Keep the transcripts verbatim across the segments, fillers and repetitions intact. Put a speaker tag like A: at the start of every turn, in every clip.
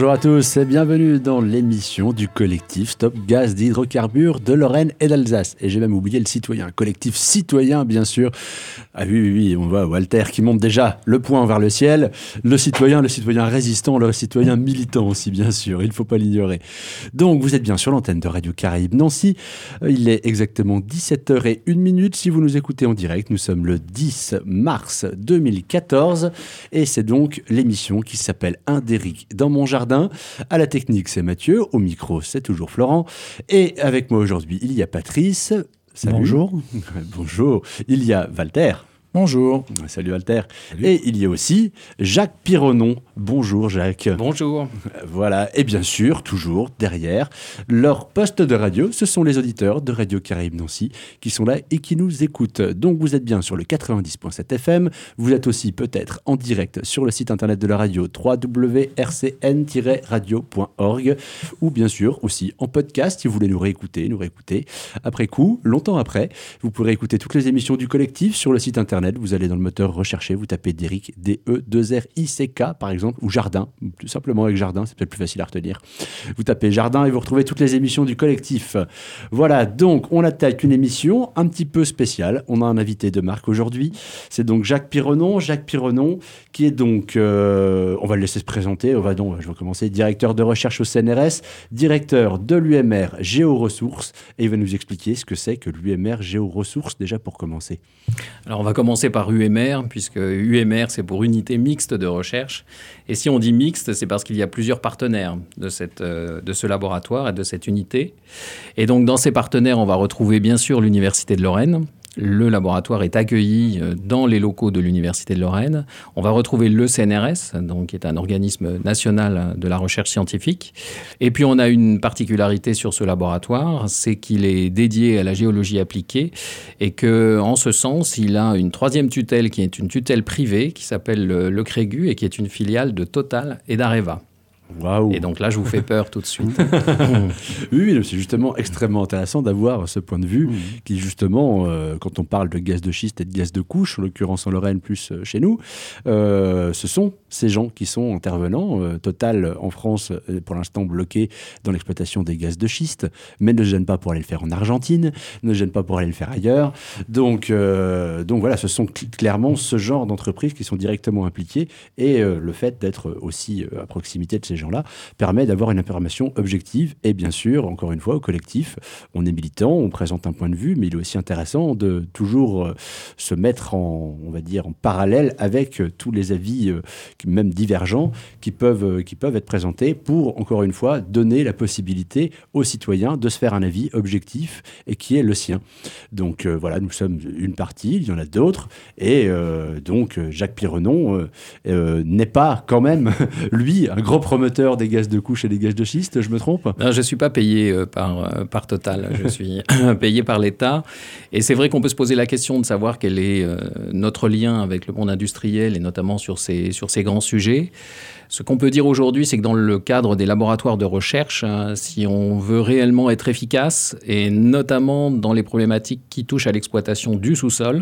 A: Bonjour à tous et bienvenue dans l'émission du collectif Stop Gaz d'hydrocarbures de Lorraine et d'Alsace. Et j'ai même oublié le citoyen, collectif citoyen bien sûr. Ah oui, oui, oui, on voit Walter qui monte déjà le poing vers le ciel. Le citoyen, le citoyen résistant, le citoyen militant aussi bien sûr, il ne faut pas l'ignorer. Donc vous êtes bien sur l'antenne de Radio Caraïbes Nancy. Il est exactement dix-sept heures zéro une minute si vous nous écoutez en direct. Nous sommes le dix mars deux mille quatorze et c'est donc l'émission qui s'appelle Un Déric dans mon jardin. À la technique, c'est Mathieu. Au micro, c'est toujours Florent. Et avec moi aujourd'hui, il y a Patrice. Salut.
B: Bonjour.
A: Bonjour. Il y a Walter.
B: Bonjour.
A: Salut Walter.
B: Salut.
A: Et il y a aussi Jacques Pironon. Bonjour Jacques.
C: Bonjour.
A: Voilà. Et bien sûr, toujours derrière leur poste de radio, ce sont les auditeurs de Radio Caraïbes Nancy qui sont là et qui nous écoutent. Donc vous êtes bien sur le quatre-vingt-dix virgule sept F M. Vous êtes aussi peut-être en direct sur le site internet de la radio w w w point r c n tiret radio point org ou bien sûr aussi en podcast si vous voulez nous réécouter, nous réécouter après coup, longtemps après. Vous pourrez écouter toutes les émissions du collectif sur le site internet. Vous allez dans le moteur rechercher, vous tapez Déric, D E deux R I C K par exemple, ou Jardin, tout simplement avec Jardin, c'est peut-être plus facile à retenir. Vous tapez Jardin et vous retrouvez toutes les émissions du collectif. Voilà, donc on attaque une émission un petit peu spéciale. On a un invité de marque aujourd'hui, c'est donc Jacques Pironon. Jacques Pironon qui est donc, euh, on va le laisser se présenter, on va donc, je vais commencer, directeur de recherche au C N R S, directeur de l'U M R Géoressources, et il va nous expliquer ce que c'est que l'U M R Géoressources déjà pour commencer.
C: Alors on va commencer par U M R, puisque U M R, c'est pour unité mixte de recherche. Et si on dit mixte, c'est parce qu'il y a plusieurs partenaires de, cette, euh, de ce laboratoire et de cette unité. Et donc, dans ces partenaires, on va retrouver bien sûr l'Université de Lorraine. Le laboratoire est accueilli dans les locaux de l'Université de Lorraine. On va retrouver le C N R S, donc, qui est un organisme national de la recherche scientifique. Et puis, on a une particularité sur ce laboratoire, c'est qu'il est dédié à la géologie appliquée et qu'en ce sens, il a une troisième tutelle qui est une tutelle privée qui s'appelle le, le Crégu et qui est une filiale de Total et d'Areva.
A: Waouh.
C: Et donc là, je vous fais peur tout de suite.
A: Oui, oui, c'est justement extrêmement intéressant d'avoir ce point de vue mmh. qui, justement, euh, quand on parle de gaz de schiste et de gaz de couche, en l'occurrence en Lorraine plus euh, chez nous, euh, ce sont ces gens qui sont intervenants. Euh, Total, en France, est pour l'instant bloqué dans l'exploitation des gaz de schiste, mais ne se gêne pas pour aller le faire en Argentine, ne se gêne pas pour aller le faire ailleurs. Donc, euh, donc voilà, ce sont cl- clairement ce genre d'entreprises qui sont directement impliquées et euh, le fait d'être aussi euh, à proximité de ces gens-là permet d'avoir une information objective et bien sûr, encore une fois, au collectif, on est militant, on présente un point de vue, mais il est aussi intéressant de toujours euh, se mettre en, on va dire, en parallèle avec euh, tous les avis, euh, même divergents, qui peuvent, euh, qui peuvent être présentés pour, encore une fois, donner la possibilité aux citoyens de se faire un avis objectif et qui est le sien. Donc euh, voilà, nous sommes une partie, il y en a d'autres, et euh, donc Jacques Pironon euh, euh, n'est pas quand même, lui, un gros promoteur des gaz de couche et des gaz de schiste, je me trompe ?
C: Non, je ne suis pas payé euh, par, euh, par Total, je suis payé par l'État. Et c'est vrai qu'on peut se poser la question de savoir quel est euh, notre lien avec le monde industriel et notamment sur ces, sur ces grands sujets. Ce qu'on peut dire aujourd'hui, c'est que dans le cadre des laboratoires de recherche, hein, si on veut réellement être efficace, et notamment dans les problématiques qui touchent à l'exploitation du sous-sol,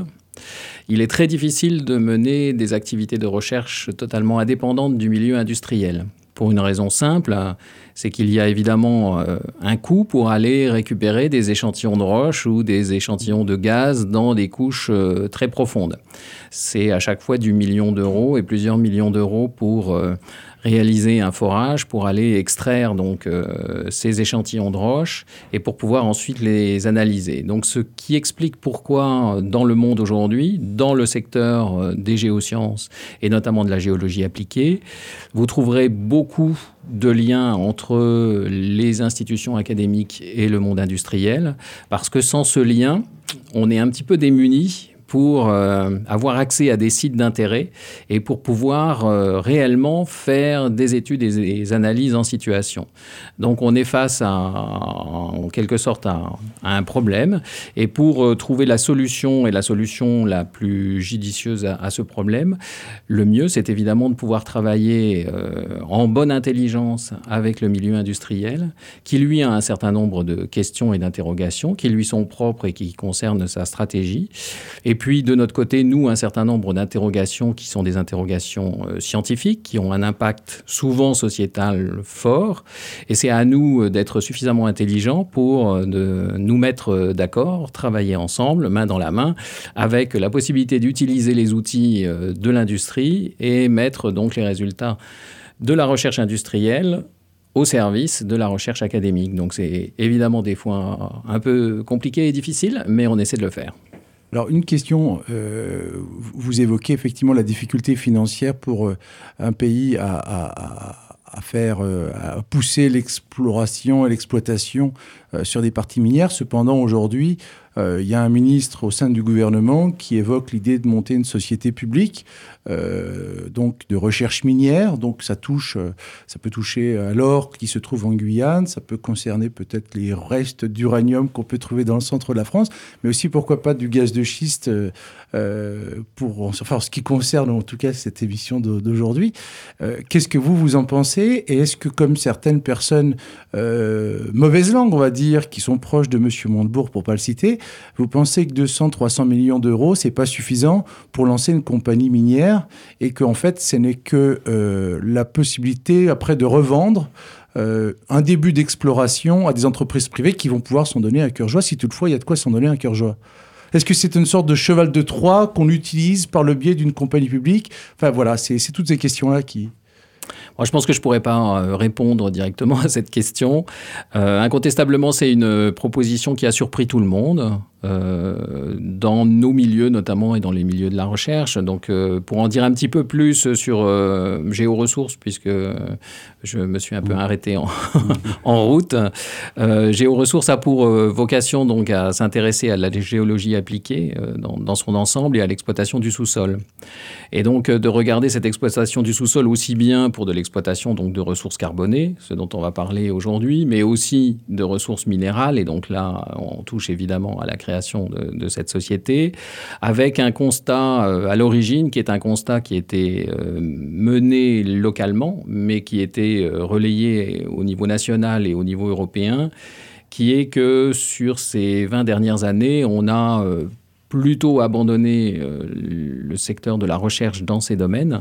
C: il est très difficile de mener des activités de recherche totalement indépendantes du milieu industriel. Pour une raison simple, c'est qu'il y a évidemment euh, un coût pour aller récupérer des échantillons de roche ou des échantillons de gaz dans des couches euh, très profondes. C'est à chaque fois du million d'euros et plusieurs millions d'euros pour euh, réaliser un forage, pour aller extraire donc, euh, ces échantillons de roche et pour pouvoir ensuite les analyser. Donc, ce qui explique pourquoi dans le monde aujourd'hui, dans le secteur euh, des géosciences et notamment de la géologie appliquée, vous trouverez beaucoup de liens entre les institutions académiques et le monde industriel, parce que sans ce lien, on est un petit peu démunis pour euh, avoir accès à des sites d'intérêt et pour pouvoir euh, réellement faire des études et des analyses en situation. Donc on est face à, en quelque sorte à, à un problème et pour euh, trouver la solution et la solution la plus judicieuse à, à ce problème, le mieux c'est évidemment de pouvoir travailler euh, en bonne intelligence avec le milieu industriel qui lui a un certain nombre de questions et d'interrogations qui lui sont propres et qui concernent sa stratégie. Et Et puis, de notre côté, nous, un certain nombre d'interrogations qui sont des interrogations euh, scientifiques, qui ont un impact souvent sociétal fort. Et c'est à nous d'être suffisamment intelligents pour euh, de nous mettre d'accord, travailler ensemble, main dans la main, avec la possibilité d'utiliser les outils euh, de l'industrie et mettre donc les résultats de la recherche industrielle au service de la recherche académique. Donc c'est évidemment des fois un peu compliqué et difficile, mais on essaie de le faire.
B: Alors une question, euh, vous évoquez effectivement la difficulté financière pour euh, un pays à, à, à faire, euh, à pousser l'exploration et l'exploitation euh, sur des parties minières. Cependant, aujourd'hui, euh, il y a un ministre au sein du gouvernement qui évoque l'idée de monter une société publique, euh, donc de recherche minière. Donc ça touche, euh, ça peut toucher à l'or qui se trouve en Guyane, ça peut concerner peut-être les restes d'uranium qu'on peut trouver dans le centre de la France, mais aussi pourquoi pas du gaz de schiste, euh, euh, pour, enfin, en ce qui concerne en tout cas cette émission d'aujourd'hui. Euh, qu'est-ce que vous, vous en pensez? Et est-ce que, comme certaines personnes euh, mauvaise langue, on va dire, qui sont proches de M. Montebourg, pour ne pas le citer, vous pensez que deux cents à trois cents millions d'euros, ce n'est pas suffisant pour lancer une compagnie minière et qu'en fait, ce n'est que euh, la possibilité après de revendre euh, un début d'exploration à des entreprises privées qui vont pouvoir s'en donner à cœur joie, si toutefois il y a de quoi s'en donner à cœur joie? Est-ce que c'est une sorte de cheval de Troie qu'on utilise par le biais d'une compagnie publique? Enfin voilà, c'est toutes ces questions-là qui...
C: Moi, je pense que je ne pourrais pas répondre directement à cette question. Euh, incontestablement, c'est une proposition qui a surpris tout le monde, euh, dans nos milieux notamment et dans les milieux de la recherche. Donc, euh, pour en dire un petit peu plus sur euh, Géoressources, puisque je me suis un peu arrêté en, en route, euh, Géoressources a pour euh, vocation donc, à s'intéresser à la géologie appliquée euh, dans, dans son ensemble et à l'exploitation du sous-sol. Et donc, de regarder cette exploitation du sous-sol aussi bien pour de l'exploitation donc, de ressources carbonées, ce dont on va parler aujourd'hui, mais aussi de ressources minérales. Et donc là, on touche évidemment à la création de, de cette société, avec un constat euh, à l'origine qui est un constat qui était euh, mené localement, mais qui était euh, relayé au niveau national et au niveau européen, qui est que sur ces vingt dernières années, on a... Euh, plutôt abandonner euh, le secteur de la recherche dans ces domaines.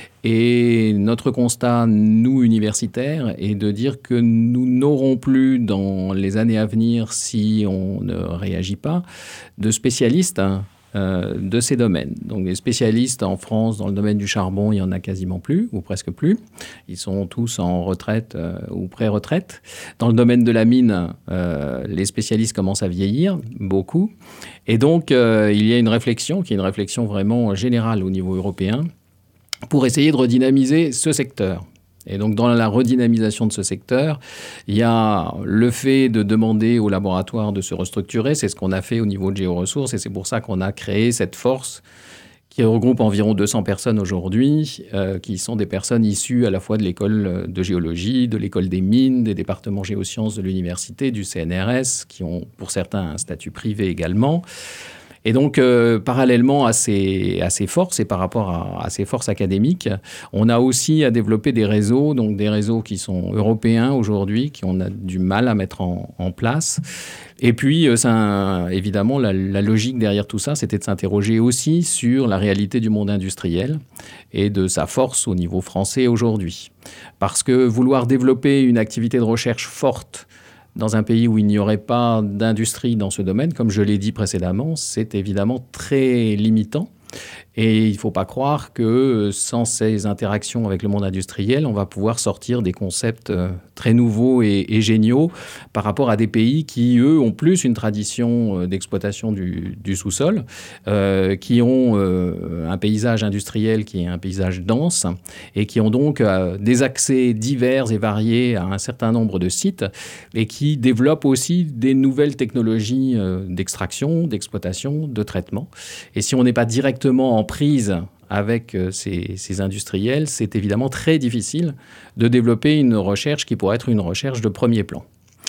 C: Et notre constat, nous, universitaires, est de dire que nous n'aurons plus, dans les années à venir, si on ne réagit pas, de spécialistes hein, euh, de ces domaines. Donc, les spécialistes en France, dans le domaine du charbon, il n'y en a quasiment plus, ou presque plus. Ils sont tous en retraite euh, ou pré-retraite. Dans le domaine de la mine, euh, les spécialistes commencent à vieillir, beaucoup. Et donc, euh, il y a une réflexion, qui est une réflexion vraiment générale au niveau européen, pour essayer de redynamiser ce secteur. Et donc, dans la redynamisation de ce secteur, il y a le fait de demander aux laboratoires de se restructurer. C'est ce qu'on a fait au niveau de Géoressources et c'est pour ça qu'on a créé cette force qui regroupe environ deux cents personnes aujourd'hui, euh, qui sont des personnes issues à la fois de l'école de géologie, de l'école des mines, des départements géosciences de l'université, du C N R S, qui ont pour certains un statut privé également. Et donc, euh, parallèlement à ces, à ces forces et par rapport à, à ces forces académiques, on a aussi à développer des réseaux, donc des réseaux qui sont européens aujourd'hui, qu'on a du mal à mettre en, en place. Et puis, euh, ça, évidemment, la, la logique derrière tout ça, c'était de s'interroger aussi sur la réalité du monde industriel et de sa force au niveau français aujourd'hui. Parce que vouloir développer une activité de recherche forte dans un pays où il n'y aurait pas d'industrie dans ce domaine, comme je l'ai dit précédemment, c'est évidemment très limitant. Et il ne faut pas croire que sans ces interactions avec le monde industriel, on va pouvoir sortir des concepts très nouveaux et, et géniaux par rapport à des pays qui, eux, ont plus une tradition d'exploitation du, du sous-sol, euh, qui ont euh, un paysage industriel qui est un paysage dense et qui ont donc euh, des accès divers et variés à un certain nombre de sites et qui développent aussi des nouvelles technologies euh, d'extraction, d'exploitation, de traitement. Et si on n'est pas directement en prise avec ces, ces industriels, c'est évidemment très difficile de développer une recherche qui pourrait être une recherche de premier plan.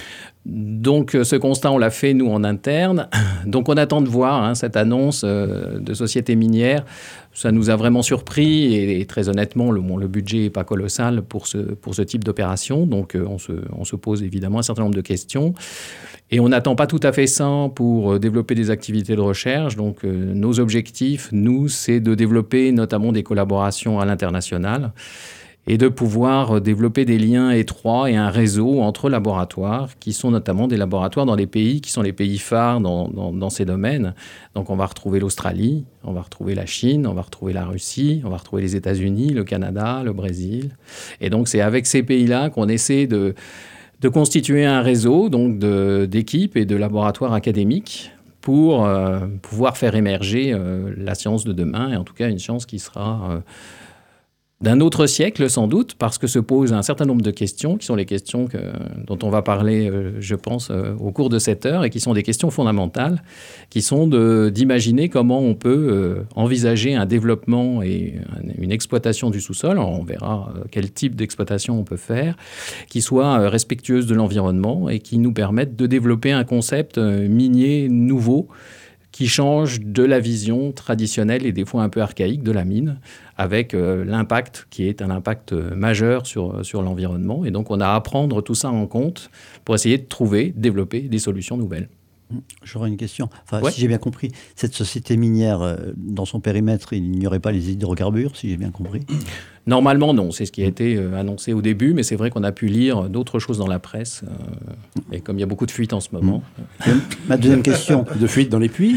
C: Donc, ce constat, on l'a fait, nous, en interne. Donc, on attend de voir hein, cette annonce euh, de société minière. Ça nous a vraiment surpris et, et très honnêtement, le, bon, le budget n'est pas colossal pour ce, pour ce type d'opération. Donc, euh, on, se, on se pose évidemment un certain nombre de questions. Et on n'attend pas tout à fait ça pour développer des activités de recherche. Donc, euh, nos objectifs, nous, c'est de développer notamment des collaborations à l'international et de pouvoir développer des liens étroits et un réseau entre laboratoires, qui sont notamment des laboratoires dans les pays qui sont les pays phares dans, dans, dans ces domaines. Donc, on va retrouver l'Australie, on va retrouver la Chine, on va retrouver la Russie, on va retrouver les États-Unis, le Canada, le Brésil. Et donc, c'est avec ces pays-là qu'on essaie de... de constituer un réseau donc de, d'équipes et de laboratoires académiques pour euh, pouvoir faire émerger euh, la science de demain, et en tout cas une science qui sera euh, d'un autre siècle sans doute, parce que se posent un certain nombre de questions, qui sont les questions que, dont on va parler, euh, je pense, euh, au cours de cette heure, et qui sont des questions fondamentales, qui sont de, d'imaginer comment on peut euh, envisager un développement et une exploitation du sous-sol. On verra euh, quel type d'exploitation on peut faire, qui soit euh, respectueuse de l'environnement et qui nous permette de développer un concept euh, minier nouveau, qui change de la vision traditionnelle et des fois un peu archaïque de la mine, avec euh, l'impact qui est un impact euh, majeur sur, sur l'environnement. Et donc, on a à prendre tout ça en compte pour essayer de trouver, développer des solutions nouvelles.
D: J'aurais une question. Enfin,
C: ouais.
D: Si j'ai bien compris, cette société minière, euh, dans son périmètre, il n'y aurait pas les hydrocarbures, si j'ai bien compris?
C: Normalement, non. C'est ce qui a été euh, annoncé au début, mais c'est vrai qu'on a pu lire d'autres choses dans la presse. Euh, et comme il y a beaucoup de fuites en ce moment...
D: Mmh. Ma deuxième question...
A: De fuites dans les puits.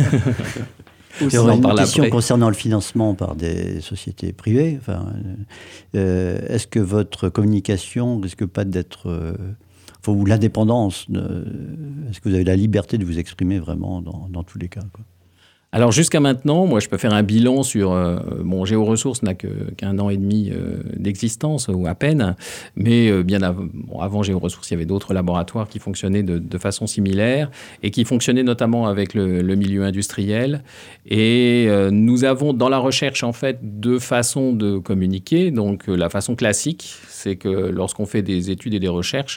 D: J'aurais une question après. Concernant le financement par des sociétés privées. Enfin, euh, est-ce que votre communication risque pas d'être... Euh, ou l'indépendance, de, est-ce que vous avez la liberté de vous exprimer vraiment dans, dans tous les cas, quoi?
C: Alors jusqu'à maintenant, moi je peux faire un bilan sur... Euh, bon, Géoressources n'a que, qu'un an et demi euh, d'existence, ou à peine, mais euh, bien av- bon, avant Géoressources, il y avait d'autres laboratoires qui fonctionnaient de, de façon similaire et qui fonctionnaient notamment avec le, le milieu industriel. Et euh, nous avons dans la recherche en fait deux façons de communiquer. Donc euh, la façon classique, c'est que lorsqu'on fait des études et des recherches,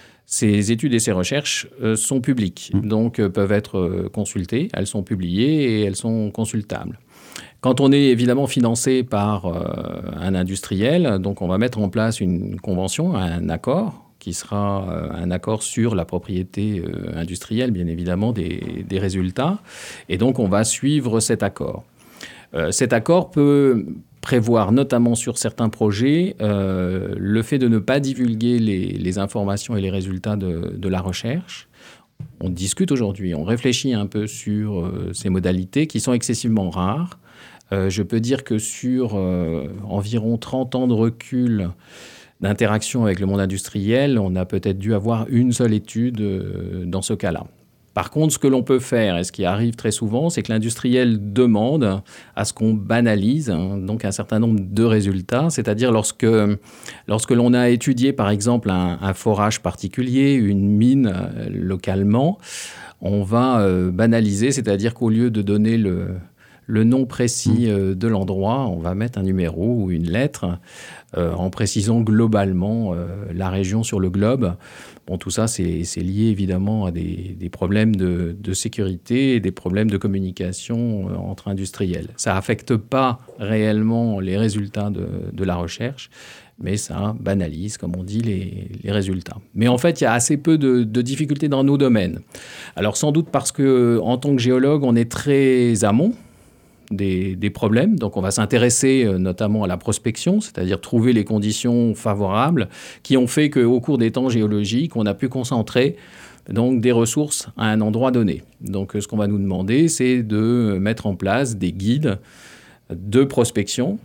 C: ces études et ces recherches euh, sont publiques, mmh. donc euh, peuvent être euh, consultées, elles sont publiées et elles sont consultables. Quand on est évidemment financé par euh, un industriel, donc on va mettre en place une convention, un accord, qui sera euh, un accord sur la propriété euh, industrielle, bien évidemment, des, des résultats, et donc on va suivre cet accord. Euh, cet accord peut prévoir, notamment sur certains projets, euh, le fait de ne pas divulguer les, les informations et les résultats de, de la recherche. On discute aujourd'hui, on réfléchit un peu sur euh, ces modalités qui sont excessivement rares. Euh, je peux dire que sur euh, environ trente ans de recul d'interaction avec le monde industriel, on a peut-être dû avoir une seule étude euh, dans ce cas-là. Par contre, ce que l'on peut faire, et ce qui arrive très souvent, c'est que l'industriel demande à ce qu'on banalise hein, donc un certain nombre de résultats, c'est-à-dire lorsque, lorsque l'on a étudié, par exemple, un, un forage particulier, une mine euh, localement, on va euh, banaliser, c'est-à-dire qu'au lieu de donner le, le nom précis euh, de l'endroit, on va mettre un numéro ou une lettre euh, en précisant globalement euh, la région sur le globe. Bon, tout ça, c'est, c'est lié évidemment à des, des problèmes de, de sécurité et des problèmes de communication euh, entre industriels. Ça n'affecte pas réellement les résultats de, de la recherche, mais ça banalise, comme on dit, les, les résultats. Mais en fait, il y a assez peu de, de difficultés dans nos domaines. Alors sans doute parce qu'en tant que géologue, on est très amont Des, des problèmes. Donc, on va s'intéresser euh, notamment à la prospection, c'est-à-dire trouver les conditions favorables qui ont fait qu'au cours des temps géologiques, on a pu concentrer donc, des ressources à un endroit donné. Donc, ce qu'on va nous demander, c'est de mettre en place des guides de prospection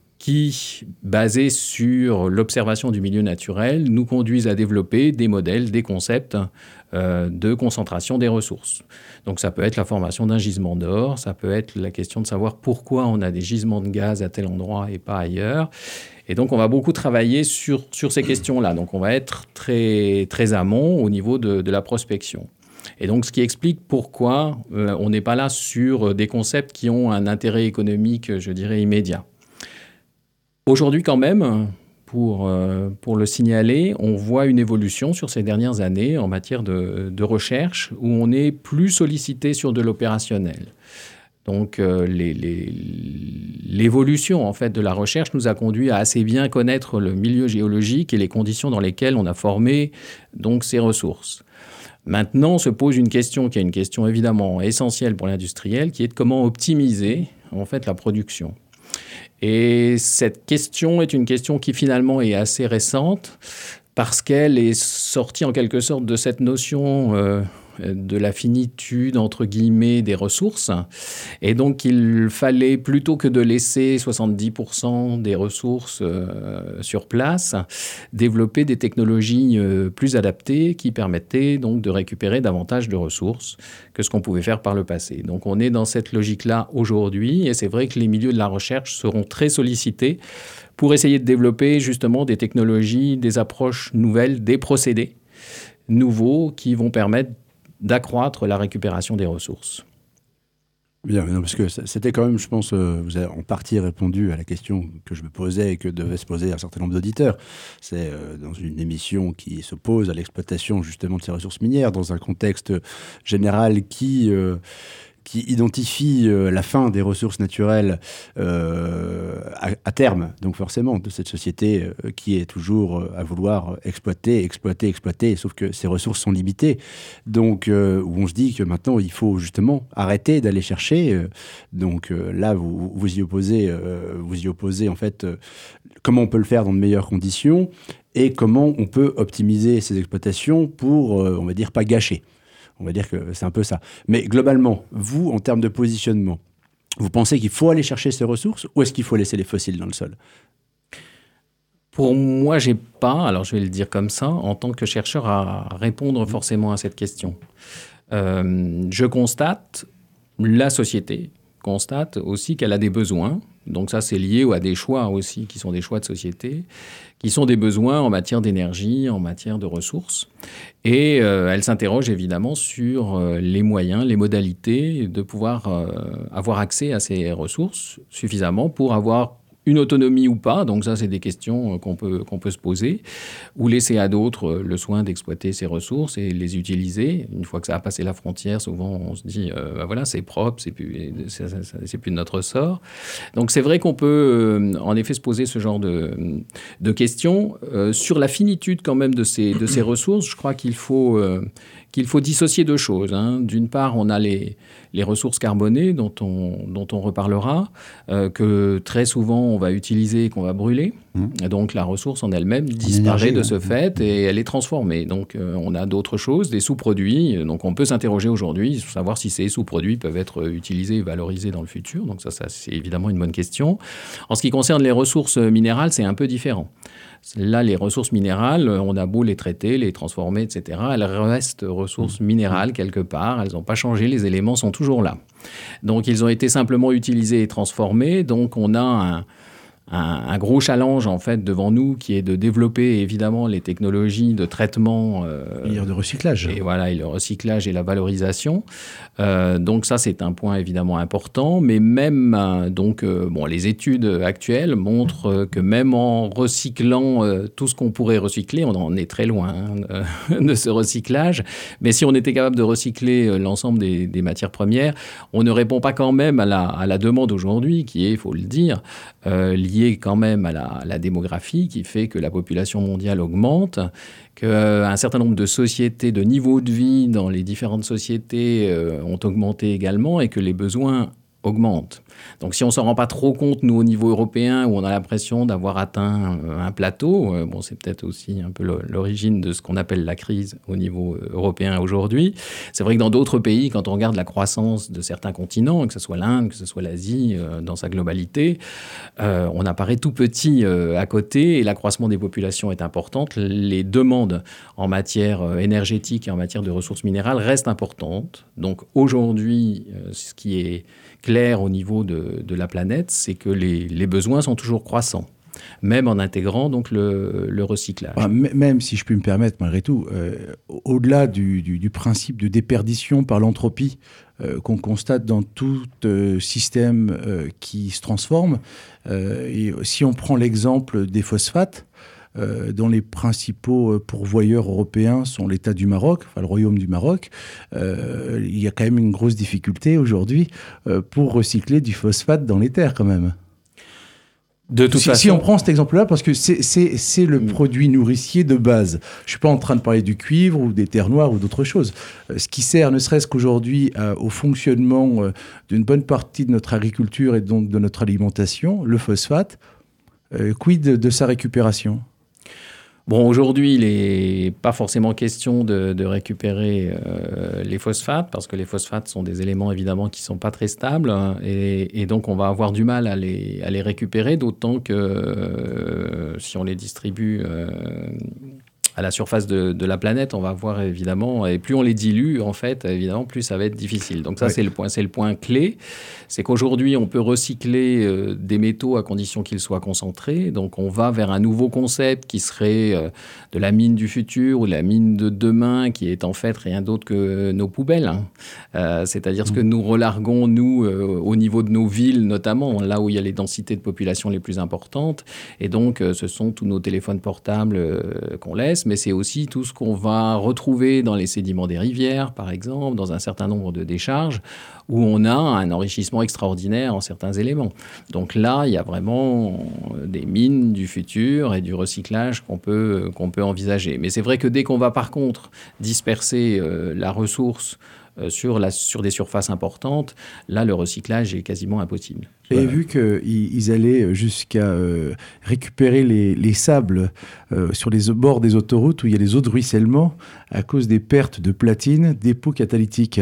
C: qui, basés sur l'observation du milieu naturel, nous conduisent à développer des modèles, des concepts euh, de concentration des ressources. Donc ça peut être la formation d'un gisement d'or, ça peut être la question de savoir pourquoi on a des gisements de gaz à tel endroit et pas ailleurs. Et donc on va beaucoup travailler sur, sur ces questions-là. Donc on va être très, très amont au niveau de, de la prospection. Et donc, ce qui explique pourquoi euh, on n'est pas là sur des concepts qui ont un intérêt économique, je dirais, immédiat. Aujourd'hui, quand même, pour, euh, pour le signaler, on voit une évolution sur ces dernières années en matière de, de recherche où on est plus sollicité sur de l'opérationnel. Donc, euh, les, les, l'évolution en fait, de la recherche nous a conduit à assez bien connaître le milieu géologique et les conditions dans lesquelles on a formé donc, ces ressources. Maintenant se pose une question qui est une question évidemment essentielle pour l'industriel, qui est de comment optimiser en fait la production. Et cette question est une question qui finalement est assez récente parce qu'elle est sortie en quelque sorte de cette notion euh, de la finitude, entre guillemets, des ressources. Et donc, il fallait, plutôt que de laisser soixante-dix pour cent des ressources euh, sur place, développer des technologies euh, plus adaptées qui permettaient donc de récupérer davantage de ressources que ce qu'on pouvait faire par le passé. Donc, on est dans cette logique-là aujourd'hui. Et c'est vrai que les milieux de la recherche seront très sollicités pour essayer de développer justement des technologies, des approches nouvelles, des procédés nouveaux qui vont permettre d'accroître la récupération des ressources.
A: Bien, non, parce que c'était quand même, je pense, euh, vous avez en partie répondu à la question que je me posais et que devait se poser un certain nombre d'auditeurs. C'est euh, dans une émission qui s'oppose à l'exploitation justement de ces ressources minières, dans un contexte général qui... Euh, qui identifie euh, la fin des ressources naturelles euh, à, à terme, donc forcément, de cette société euh, qui est toujours euh, à vouloir exploiter, exploiter, exploiter, sauf que ces ressources sont limitées. Donc, euh, où on se dit que maintenant, il faut justement arrêter d'aller chercher. Euh, donc euh, là, vous, vous y opposez, euh, vous y opposez en fait, euh, comment on peut le faire dans de meilleures conditions et comment on peut optimiser ces exploitations pour, euh, on va dire, pas gâcher. On va dire que c'est un peu ça. Mais globalement, vous, en termes de positionnement, vous pensez qu'il faut aller chercher ces ressources ou est-ce qu'il faut laisser les fossiles dans le sol ?
C: Pour moi, j'ai pas, alors je vais le dire comme ça, en tant que chercheur, à répondre forcément à cette question. Euh, je constate, la société constate aussi qu'elle a des besoins. Donc ça, c'est lié à des choix aussi, qui sont des choix de société, qui sont des besoins en matière d'énergie, en matière de ressources. Et euh, elle s'interroge évidemment sur euh, les moyens, les modalités de pouvoir euh, avoir accès à ces ressources suffisamment pour avoir une autonomie ou pas. Donc ça, c'est des questions qu'on peut, qu'on peut se poser. Ou laisser à d'autres le soin d'exploiter ces ressources et les utiliser. Une fois que ça a passé la frontière, souvent on se dit, euh, ben voilà, c'est propre, c'est plus, c'est, c'est plus de notre sort. Donc c'est vrai qu'on peut euh, en effet se poser ce genre de, de questions. Euh, sur la finitude quand même de ces, de ces ressources, je crois qu'il faut... Euh, qu'il faut dissocier deux choses. Hein. D'une part, on a les, les ressources carbonées dont on, dont on reparlera, euh, que très souvent on va utiliser et qu'on va brûler. Mmh. Et donc la ressource en elle-même disparaît de ce hein. fait et elle est transformée. Donc euh, on a d'autres choses, des sous-produits. Donc on peut s'interroger aujourd'hui sur savoir si ces sous-produits peuvent être utilisés et valorisés dans le futur. Donc ça, ça c'est évidemment une bonne question. En ce qui concerne les ressources minérales, c'est un peu différent. Là, les ressources minérales, on a beau les traiter, les transformer, et cetera. Elles restent ressources minérales quelque part. Elles n'ont pas changé. Les éléments sont toujours là. Donc, ils ont été simplement utilisés et transformés. Donc, on a un... Un, un gros challenge en fait devant nous qui est de développer évidemment les technologies de traitement euh,
B: et de recyclage
C: et voilà et le recyclage et la valorisation euh, donc ça c'est un point évidemment important mais même euh, donc euh, bon les études actuelles montrent euh, que même en recyclant euh, tout ce qu'on pourrait recycler on en est très loin hein, de, de ce recyclage mais si on était capable de recycler euh, l'ensemble des, des matières premières on ne répond pas quand même à la, à la demande aujourd'hui qui est il faut le dire euh, liée quand même à la, à la démographie qui fait que la population mondiale augmente, qu'un certain nombre de sociétés, de niveaux de vie dans les différentes sociétés euh, ont augmenté également et que les besoins augmentent. Donc si on ne s'en rend pas trop compte, nous, au niveau européen, où on a l'impression d'avoir atteint un plateau, euh, bon, c'est peut-être aussi un peu l'origine de ce qu'on appelle la crise au niveau européen aujourd'hui. C'est vrai que dans d'autres pays, quand on regarde la croissance de certains continents, que ce soit l'Inde, que ce soit l'Asie, euh, dans sa globalité, euh, on apparaît tout petit euh, à côté et l'accroissement des populations est importante. Les demandes en matière euh, énergétique et en matière de ressources minérales restent importantes. Donc aujourd'hui, euh, ce qui est clair au niveau de, de la planète, c'est que les, les besoins sont toujours croissants, même en intégrant donc le, le recyclage.
B: Ah, même si je puis me permettre, malgré tout, euh, au-delà du, du, du principe de déperdition par l'entropie euh, qu'on constate dans tout euh, système euh, qui se transforme, euh, et si on prend l'exemple des phosphates, Euh, dont les principaux pourvoyeurs européens sont l'État du Maroc, enfin le Royaume du Maroc, euh, il y a quand même une grosse difficulté aujourd'hui euh, pour recycler du phosphate dans les terres quand même.
C: De toute
B: si,
C: façon,
B: si on prend cet exemple-là, parce que c'est, c'est, c'est le mmh. produit nourricier de base. Je ne suis pas en train de parler du cuivre ou des terres noires ou d'autres choses. Euh, ce qui sert, ne serait-ce qu'aujourd'hui, euh, au fonctionnement euh, d'une bonne partie de notre agriculture et donc de notre alimentation, le phosphate, euh, quid de, de sa récupération ?
C: Bon, aujourd'hui, il n'est pas forcément question de, de récupérer euh, les phosphates, parce que les phosphates sont des éléments, évidemment, qui ne sont pas très stables, hein, et, et donc on va avoir du mal à les, à les récupérer, d'autant que euh, si on les distribue euh, à la surface de, de la planète, on va voir, évidemment, et plus on les dilue, en fait, évidemment, plus ça va être difficile. Donc ça, oui. c'est le point, c'est le point clé. C'est qu'aujourd'hui, on peut recycler euh, des métaux à condition qu'ils soient concentrés. Donc on va vers un nouveau concept qui serait euh, de la mine du futur ou de la mine de demain, qui est en fait rien d'autre que nos poubelles. Hein. Euh, c'est-à-dire mmh. ce que nous relarguons, nous, euh, au niveau de nos villes, notamment, là où il y a les densités de population les plus importantes. Et donc, euh, ce sont tous nos téléphones portables euh, qu'on laisse, mais c'est aussi tout ce qu'on va retrouver dans les sédiments des rivières, par exemple, dans un certain nombre de décharges, où on a un enrichissement extraordinaire en certains éléments. Donc là, il y a vraiment des mines du futur et du recyclage qu'on peut, qu'on peut envisager. Mais c'est vrai que dès qu'on va, par contre, disperser euh, la ressource euh, sur, la, sur des surfaces importantes, là, le recyclage est quasiment impossible.
B: J'ai vu qu'ils allaient jusqu'à euh, récupérer les, les sables euh, sur les bords des autoroutes où il y a les eaux de ruissellement à cause des pertes de platine, dépôts catalytiques.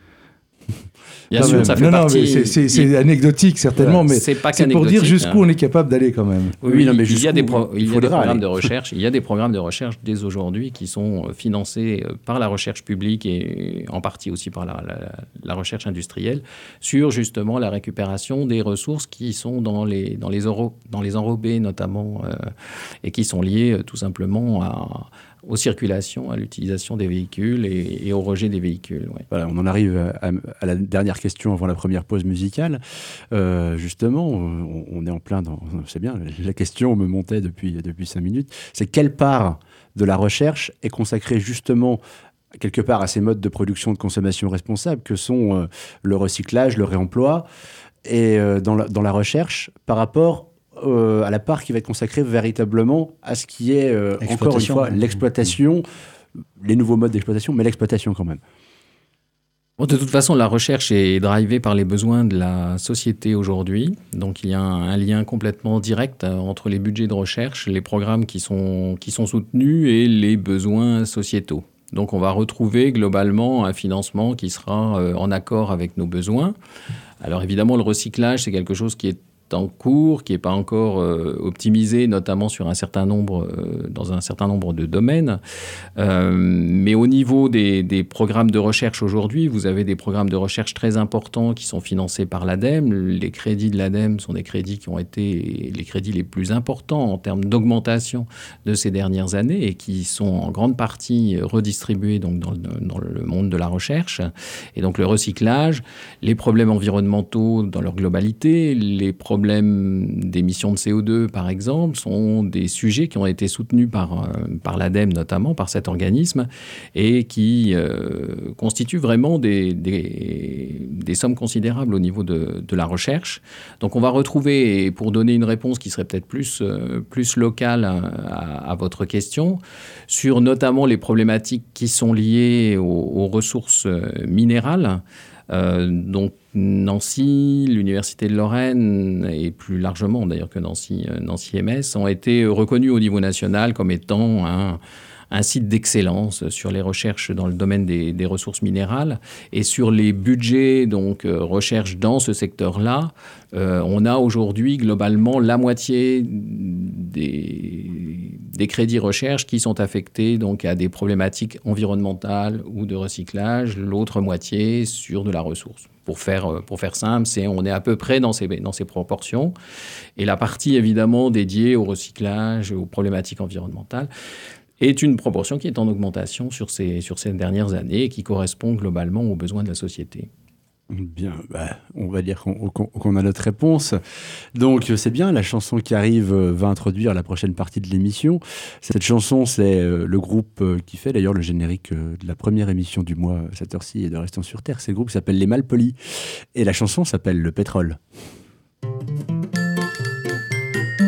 C: Bien sûr, ça fait
B: non,
C: partie...
B: Non, mais c'est, c'est, c'est il... anecdotique, certainement, mais
C: c'est, pas
B: c'est pour dire jusqu'où
C: hein.
B: on est capable d'aller quand même.
C: Oui, oui non, mais il y a des, pro... il y a des programmes aller. de recherche. Il y a des programmes de recherche dès aujourd'hui qui sont financés par la recherche publique et en partie aussi par la, la, la recherche industrielle sur justement la récupération des ressources qui sont dans les, dans les, euro... dans les enrobés notamment euh, et qui sont liées tout simplement à... aux circulations, à l'utilisation des véhicules et, et au rejet des véhicules. Ouais.
A: Voilà, on en arrive à, à la dernière question avant la première pause musicale. Euh, justement, on, on est en plein dans... C'est bien, la question me montait depuis, depuis cinq minutes. C'est quelle part de la recherche est consacrée justement quelque part à ces modes de production de consommation responsable que sont euh, le recyclage, le réemploi, et euh, dans, la, dans la recherche par rapport Euh, à la part qui va être consacrée véritablement à ce qui est, euh, encore une fois, l'exploitation, les nouveaux modes d'exploitation, mais l'exploitation quand même.
C: Bon, de toute façon, la recherche est drivée par les besoins de la société aujourd'hui. Donc, il y a un, un lien complètement direct entre les budgets de recherche, les programmes qui sont, qui sont soutenus et les besoins sociétaux. Donc, on va retrouver globalement un financement qui sera euh, en accord avec nos besoins. Alors, évidemment, le recyclage, c'est quelque chose qui est en cours, qui n'est pas encore euh, optimisé, notamment sur un certain nombre, euh, dans un certain nombre de domaines. Euh, mais au niveau des, des programmes de recherche aujourd'hui, vous avez des programmes de recherche très importants qui sont financés par l'ADEME. Les crédits de l'ADEME sont des crédits qui ont été les crédits les plus importants en termes d'augmentation de ces dernières années et qui sont en grande partie redistribués donc, dans, le, dans le monde de la recherche. Et donc le recyclage, les problèmes environnementaux dans leur globalité, les problèmes problèmes d'émissions de C O deux, par exemple, sont des sujets qui ont été soutenus par, euh, par l'ADEME, notamment, par cet organisme, et qui euh, constituent vraiment des, des, des sommes considérables au niveau de, de la recherche. Donc, on va retrouver, et pour donner une réponse qui serait peut-être plus, euh, plus locale à, à, à votre question, sur notamment les problématiques qui sont liées aux, aux ressources minérales. Euh, donc Nancy, l'Université de Lorraine et plus largement d'ailleurs que Nancy, Nancy M S ont été reconnus au niveau national comme étant un, un site d'excellence sur les recherches dans le domaine des, des ressources minérales. Et sur les budgets donc euh, recherche dans ce secteur-là, euh, on a aujourd'hui globalement la moitié des, des crédits recherche qui sont affectés donc à des problématiques environnementales ou de recyclage, l'autre moitié sur de la ressource. Pour faire, pour faire simple, c'est, on est à peu près dans ces, dans ces proportions. Et la partie évidemment dédiée au recyclage, aux problématiques environnementales, est une proportion qui est en augmentation sur ces, sur ces dernières années et qui correspond globalement aux besoins de la société.
A: Bien, bah, on va dire qu'on, qu'on, qu'on a notre réponse. Donc c'est bien, la chanson qui arrive va introduire la prochaine partie de l'émission. Cette chanson, c'est le groupe qui fait d'ailleurs le générique de la première émission du mois, à cette heure-ci, et de Restons sur Terre. C'est le groupe qui s'appelle Les Malpolis. Et la chanson s'appelle Le Pétrole.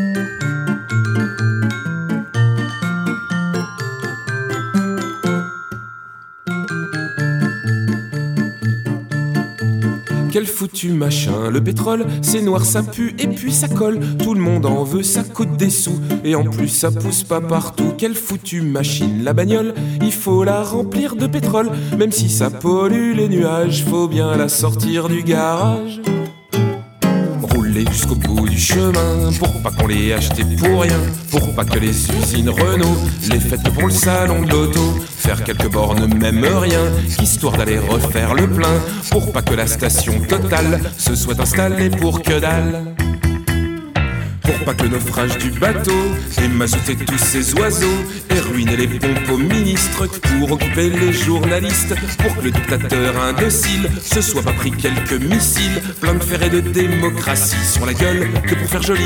E: quel foutu machin. Le pétrole, c'est noir, ça pue et puis ça colle. Tout le monde en veut, ça coûte des sous. Et en plus, ça pousse pas partout. Quelle foutue machine. La bagnole, il faut la remplir de pétrole. Même si ça pollue les nuages, faut bien la sortir du garage. Rouler jusqu'au bout du chemin, pour pas qu'on l'ait acheté pour rien, pour pas que les usines Renault les fêtent pour le salon de l'auto. Faire quelques bornes, même rien, histoire d'aller refaire le plein, pour pas que la station Total se soit installée pour que dalle. Pour pas que le naufrage du bateau ait mazouté tous ces oiseaux et ruiné les pompes aux ministres, pour occuper les journalistes, pour que le dictateur indocile se soit pas pris quelques missiles plein de fer et de démocratie sur la gueule que pour faire joli.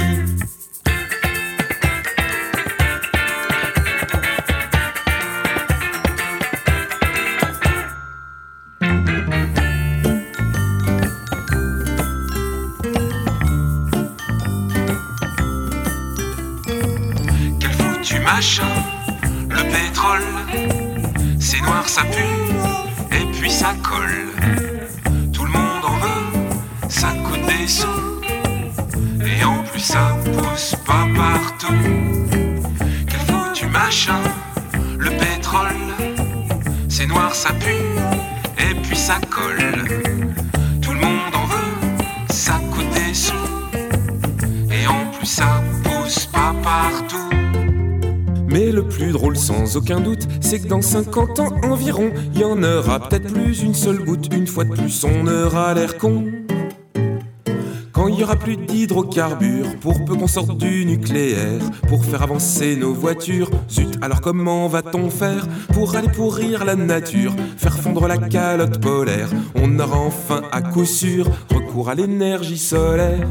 E: Le pétrole, c'est noir, ça pue, et puis ça colle. Tout le monde en veut, ça coûte des sous, et en plus ça pousse pas partout. Quel foutu machin, le pétrole, c'est noir, ça pue, et puis ça colle. Tout le monde en veut, ça coûte des sous, et en plus ça pousse pas partout. Mais le plus drôle sans aucun doute, c'est que dans cinquante ans environ, il y en aura peut-être plus une seule goutte. Une fois de plus, on aura l'air con. Quand il y aura plus d'hydrocarbures, pour peu qu'on sorte du nucléaire, pour faire avancer nos voitures, zut, alors comment va-t-on faire pour aller pourrir la nature, faire fondre la calotte polaire? On aura enfin à coup sûr recours à l'énergie solaire.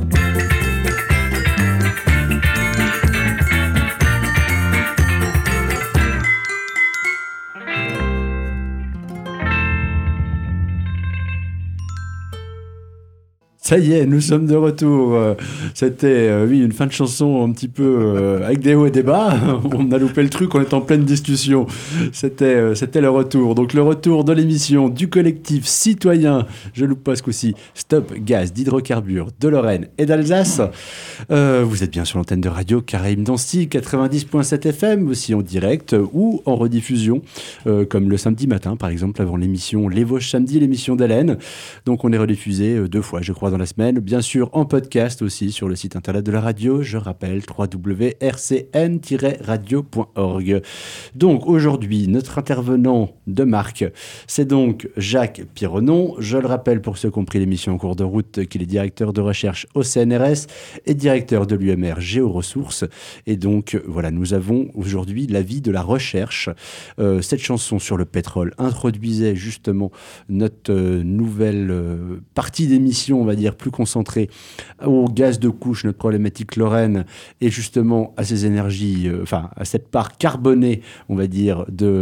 A: Ça y est, nous sommes de retour. C'était, euh, oui, une fin de chanson un petit peu euh, avec des hauts et des bas. On a loupé le truc, on est en pleine discussion. C'était, euh, c'était le retour. Donc le retour de l'émission du collectif citoyen, je loupe pas ce coup-ci, Stop Gaz d'hydrocarbures de Lorraine et d'Alsace. Euh, vous êtes bien sur l'antenne de Radio Caraïbes d'Annecy, quatre-vingt-dix virgule sept F M, aussi en direct ou en rediffusion, euh, comme le samedi matin, par exemple, avant l'émission Les Vosges Samedi, l'émission d'Hélène. Donc on est rediffusé euh, deux fois, je crois, dans la semaine, bien sûr en podcast aussi sur le site internet de la radio, je rappelle w w w point r c n tiret radio point org. Donc aujourd'hui, notre intervenant de marque, c'est donc Jacques Pironnon. Je le rappelle pour ceux qui ont pris l'émission en cours de route, qu'il est directeur de recherche au C N R S et directeur de l'U M R Géoressources. Et donc voilà, nous avons aujourd'hui l'avis de la recherche. Euh, cette chanson sur le pétrole introduisait justement notre euh, nouvelle euh, partie d'émission, on va dire, plus concentré au gaz de couche, notre problématique Lorraine, et justement à ces énergies, euh, enfin à cette part carbonée, on va dire,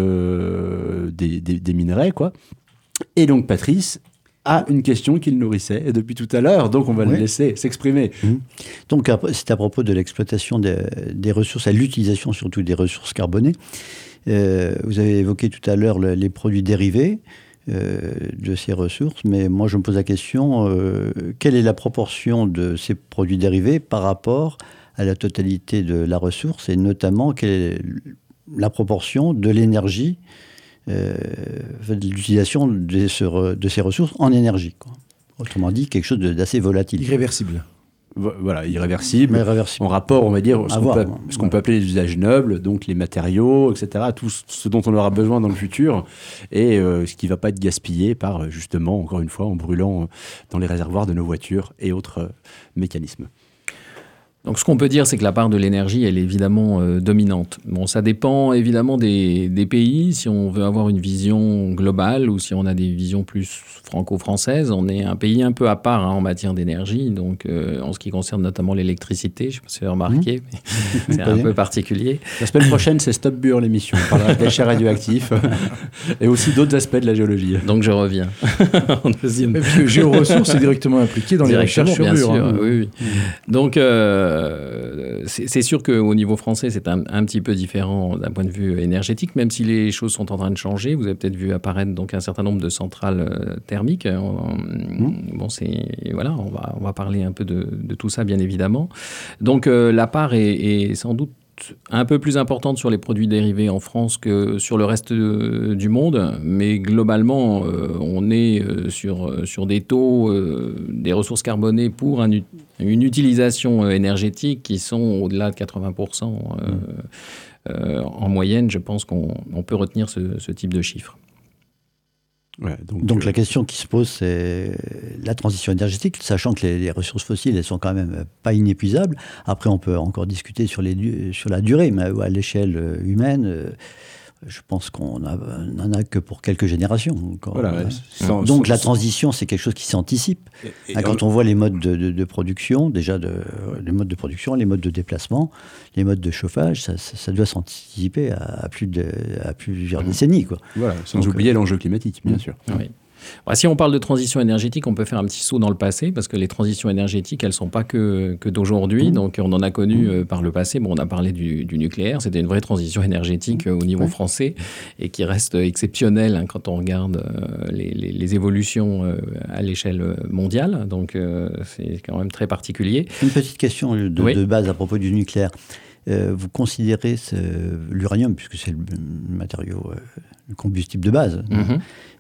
A: de, des, des, des minerais, quoi. Et donc Patrice a une question qu'il nourrissait depuis tout à l'heure, donc on va oui. le laisser s'exprimer.
D: Mmh. Donc c'est à propos de l'exploitation des, des ressources, à l'utilisation surtout des ressources carbonées. Euh, vous avez évoqué tout à l'heure le, les produits dérivés Euh, de ces ressources, mais moi je me pose la question, euh, quelle est la proportion de ces produits dérivés par rapport à la totalité de la ressource, et notamment quelle est la proportion de l'énergie, euh, de l'utilisation de, ce, de ces ressources en énergie, quoi. Autrement dit, quelque chose de, d'assez volatile.
B: Irréversible.
A: Voilà, irréversible,
D: irréversible,
A: en rapport, on va dire, ce, qu'on, peut, ce qu'on
D: voilà.
A: peut appeler les usages nobles, donc les matériaux, et cetera, tout ce dont on aura besoin dans le futur, et euh, ce qui ne va pas être gaspillé par, justement, encore une fois, en brûlant dans les réservoirs de nos voitures et autres euh, mécanismes.
C: Donc ce qu'on peut dire, c'est que la part de l'énergie, elle est évidemment euh, dominante. Bon, ça dépend évidemment des, des pays. Si on veut avoir une vision globale ou si on a des visions plus franco-françaises, on est un pays un peu à part hein, en matière d'énergie. Donc euh, en ce qui concerne notamment l'électricité, je ne sais pas si vous avez remarqué, mmh. mais c'est un peu particulier.
A: La semaine prochaine, c'est Stop Bure l'émission. On parlera des déchets radioactifs et aussi d'autres aspects de la géologie.
C: Donc je reviens. en deuxième.
B: Parce que Géoressources est directement impliqué dans directement, les recherches sur
C: bien
B: Bure.
C: Sûr,
B: hein.
C: oui, oui. Mmh. Donc... Euh, euh, c'est, c'est sûr qu'au niveau français, c'est un, un petit peu différent d'un point de vue énergétique, même si les choses sont en train de changer. Vous avez peut-être vu apparaître donc un certain nombre de centrales euh, thermiques. On, mmh. Bon, c'est voilà, on va on va parler un peu de, de tout ça, bien évidemment. Donc euh, la part est, est sans doute un peu plus importante sur les produits dérivés en France que sur le reste de, du monde, mais globalement, euh, on est euh, sur, sur des taux, euh, des ressources carbonées pour un, une utilisation énergétique qui sont au-delà de quatre-vingts pour cent. Euh, mmh. euh, en moyenne, je pense qu'on on peut retenir ce, ce type de chiffre.
D: Ouais, donc donc euh... la question qui se pose, c'est la transition énergétique, sachant que les, les ressources fossiles, elles sont quand même pas inépuisables. Après, on peut encore discuter sur, les, sur la durée, mais à l'échelle humaine, je pense qu'on n'en a que pour quelques générations. Voilà, ouais, sans, donc sans, la transition, c'est quelque chose qui s'anticipe. Et, et quand on... on voit les modes de, de, de production, déjà de, les modes de production, les modes de déplacement, les modes de chauffage, ça, ça, ça doit s'anticiper à, à, plus de, à plusieurs mmh. décennies. Quoi.
A: Voilà, sans donc, oublier euh... l'enjeu climatique, bien mmh. sûr.
C: Oui. Alors, si on parle de transition énergétique, on peut faire un petit saut dans le passé, parce que les transitions énergétiques, elles ne sont pas que, que d'aujourd'hui. Mmh. Donc, on en a connu euh, par le passé. Bon, on a parlé du, du nucléaire. C'était une vraie transition énergétique euh, au niveau mmh. français et qui reste exceptionnelle hein, quand on regarde euh, les, les, les évolutions euh, à l'échelle mondiale. Donc, euh, c'est quand même très particulier.
D: Une petite question de, oui. de base à propos du nucléaire. Euh, vous considérez ce, l'uranium, puisque c'est le matériau, euh, le combustible de base, mmh.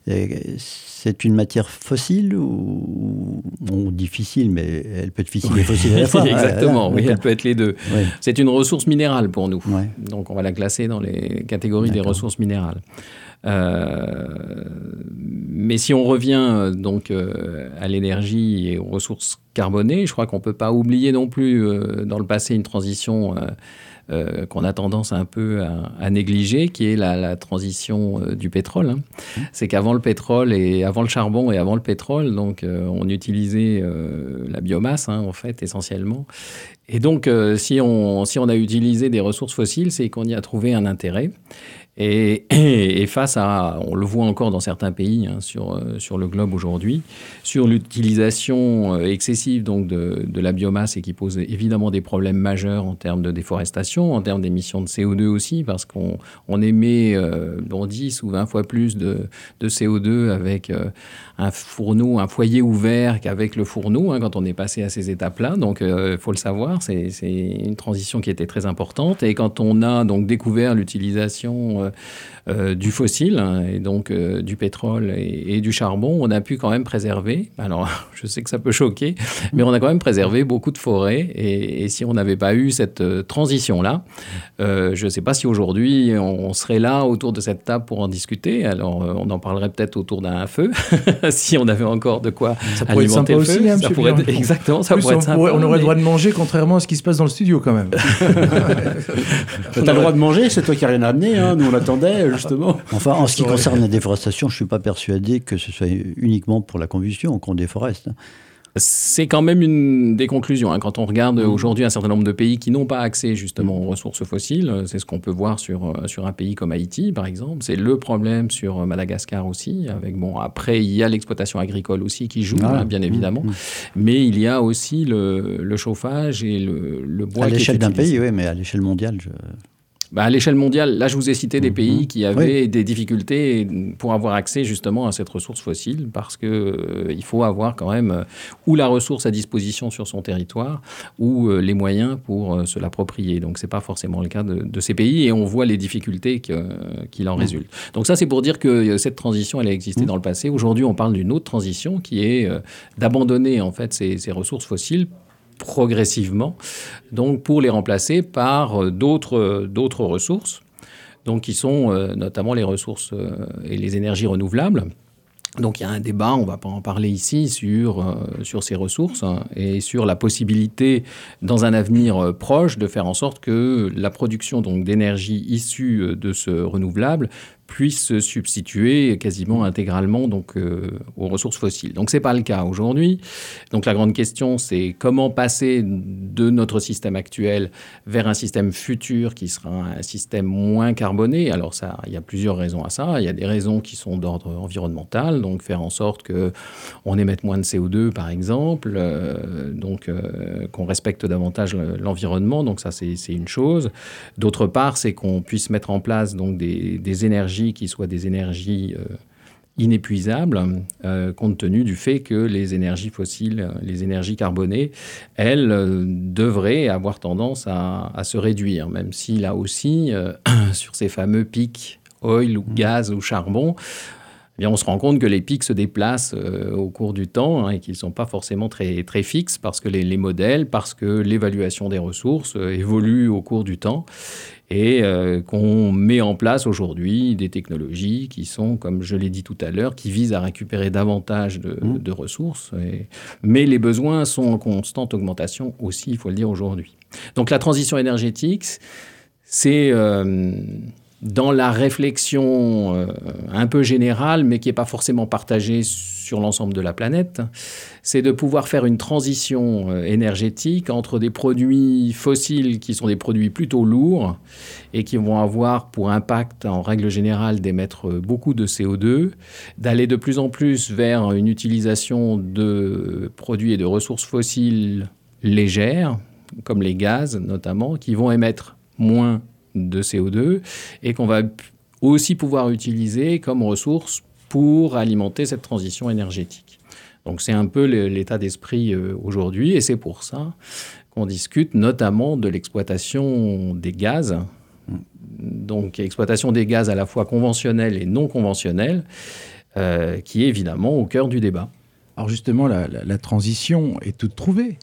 D: c'est une matière fossile ou, bon, difficile, mais elle peut être fissile oui. et fossile à la fois.
C: Exactement, ah, oui, elle peut être les deux. Oui. C'est une ressource minérale pour nous, ouais. donc on va la classer dans les catégories D'accord. des ressources minérales. Euh, mais si on revient donc euh, à l'énergie et aux ressources carbonées, je crois qu'on ne peut pas oublier non plus euh, dans le passé une transition euh, euh, qu'on a tendance un peu à, à négliger, qui est la, la transition euh, du pétrole. Hein. Mmh. C'est qu'avant le pétrole et avant le charbon et avant le pétrole, donc euh, on utilisait euh, la biomasse hein, en fait essentiellement. Et donc euh, si on si on a utilisé des ressources fossiles, c'est qu'on y a trouvé un intérêt. Et, et, et face à, on le voit encore dans certains pays hein, sur, euh, sur le globe aujourd'hui, sur l'utilisation euh, excessive donc, de, de la biomasse et qui pose évidemment des problèmes majeurs en termes de déforestation, en termes d'émissions de C O deux aussi, parce qu'on on émet euh, bon, dix ou vingt fois plus de, de C O deux avec euh, un fourneau, un foyer ouvert qu'avec le fourneau, hein, quand on est passé à ces étapes-là. Donc, il euh, faut le savoir, c'est, c'est une transition qui était très importante. Et quand on a donc découvert l'utilisation euh, euh, du fossile, hein, et donc euh, du pétrole et, et du charbon, on a pu quand même préserver, alors je sais que ça peut choquer, mais on a quand même préservé beaucoup de forêts. Et, et si on n'avait pas eu cette euh, transition-là, euh, je ne sais pas si aujourd'hui on, on serait là autour de cette table pour en discuter. Alors, euh, on en parlerait peut-être autour d'un feu. Si on avait encore de quoi
B: ça pourrait alimenter être sympa le feu, aussi, hein,
C: ça pourrait être, exactement, ça pourrait
B: on
C: être sympa.
B: Pourrait, on aurait
C: mais...
B: le droit de manger, contrairement à ce qui se passe dans le studio quand même.
A: T'as le droit de manger, c'est toi qui n'as rien amené, hein. Nous on l'attendait justement.
D: Enfin, en ce qui concerne la déforestation, je ne suis pas persuadé que ce soit uniquement pour la combustion qu'on déforeste.
C: C'est quand même une des conclusions. Hein. Quand on regarde aujourd'hui un certain nombre de pays qui n'ont pas accès justement aux ressources fossiles, c'est ce qu'on peut voir sur, sur un pays comme Haïti, par exemple. C'est le problème sur Madagascar aussi. Avec, bon, après, il y a l'exploitation agricole aussi qui joue, ah, hein, bien évidemment. Mmh. Mais il y a aussi le, le chauffage et le, le bois.
D: À l'échelle d'un pays, oui, mais à l'échelle mondiale, je...
C: Bah à l'échelle mondiale, là, je vous ai cité des pays qui avaient oui. des difficultés pour avoir accès justement à cette ressource fossile, parce qu'il euh, faut avoir quand même euh, ou la ressource à disposition sur son territoire, ou euh, les moyens pour euh, se l'approprier. Donc, ce n'est pas forcément le cas de, de ces pays, et on voit les difficultés que, euh, qu'il en mmh. résultent. Donc ça, c'est pour dire que euh, cette transition, elle a existé mmh. dans le passé. Aujourd'hui, on parle d'une autre transition qui est euh, d'abandonner en fait ces, ces ressources fossiles progressivement, donc pour les remplacer par d'autres, d'autres ressources, donc qui sont euh, notamment les ressources euh, et les énergies renouvelables. Donc il y a un débat, on ne va pas en parler ici, sur, euh, sur ces ressources hein, et sur la possibilité, dans un avenir euh, proche, de faire en sorte que la production donc, d'énergie issue de ce renouvelable puisse se substituer quasiment intégralement donc, euh, aux ressources fossiles. Donc, ce n'est pas le cas aujourd'hui. Donc, la grande question, c'est comment passer de notre système actuel vers un système futur qui sera un système moins carboné. Alors, ça, il y a plusieurs raisons à ça. Il y a des raisons qui sont d'ordre environnemental, donc faire en sorte qu'on émette moins de C O deux, par exemple, euh, donc euh, qu'on respecte davantage l'environnement. Donc, ça, c'est, c'est une chose. D'autre part, c'est qu'on puisse mettre en place donc, des, des énergies qui soient des énergies euh, inépuisables, euh, compte tenu du fait que les énergies fossiles, les énergies carbonées, elles euh, devraient avoir tendance à, à se réduire, même si là aussi, euh, sur ces fameux pics oil ou gaz ou charbon, eh bien, on se rend compte que les pics se déplacent euh, au cours du temps hein, et qu'ils ne sont pas forcément très, très fixes parce que les, les modèles, parce que l'évaluation des ressources euh, évolue au cours du temps et euh, qu'on met en place aujourd'hui des technologies qui sont, comme je l'ai dit tout à l'heure, qui visent à récupérer davantage de, mmh. de ressources. Et, mais les besoins sont en constante augmentation aussi, il faut le dire aujourd'hui. Donc la transition énergétique, c'est... Euh, dans la réflexion euh, un peu générale, mais qui n'est pas forcément partagée sur l'ensemble de la planète, c'est de pouvoir faire une transition euh, énergétique entre des produits fossiles qui sont des produits plutôt lourds et qui vont avoir pour impact, en règle générale, d'émettre beaucoup de C O deux, d'aller de plus en plus vers une utilisation de produits et de ressources fossiles légères, comme les gaz notamment, qui vont émettre moins de C O deux et qu'on va aussi pouvoir utiliser comme ressource pour alimenter cette transition énergétique. Donc c'est un peu l'état d'esprit aujourd'hui et c'est pour ça qu'on discute notamment de l'exploitation des gaz. Donc exploitation des gaz à la fois conventionnels et non conventionnels, euh, qui est évidemment au cœur du débat.
B: Alors justement, la, la, la transition est toute trouvée.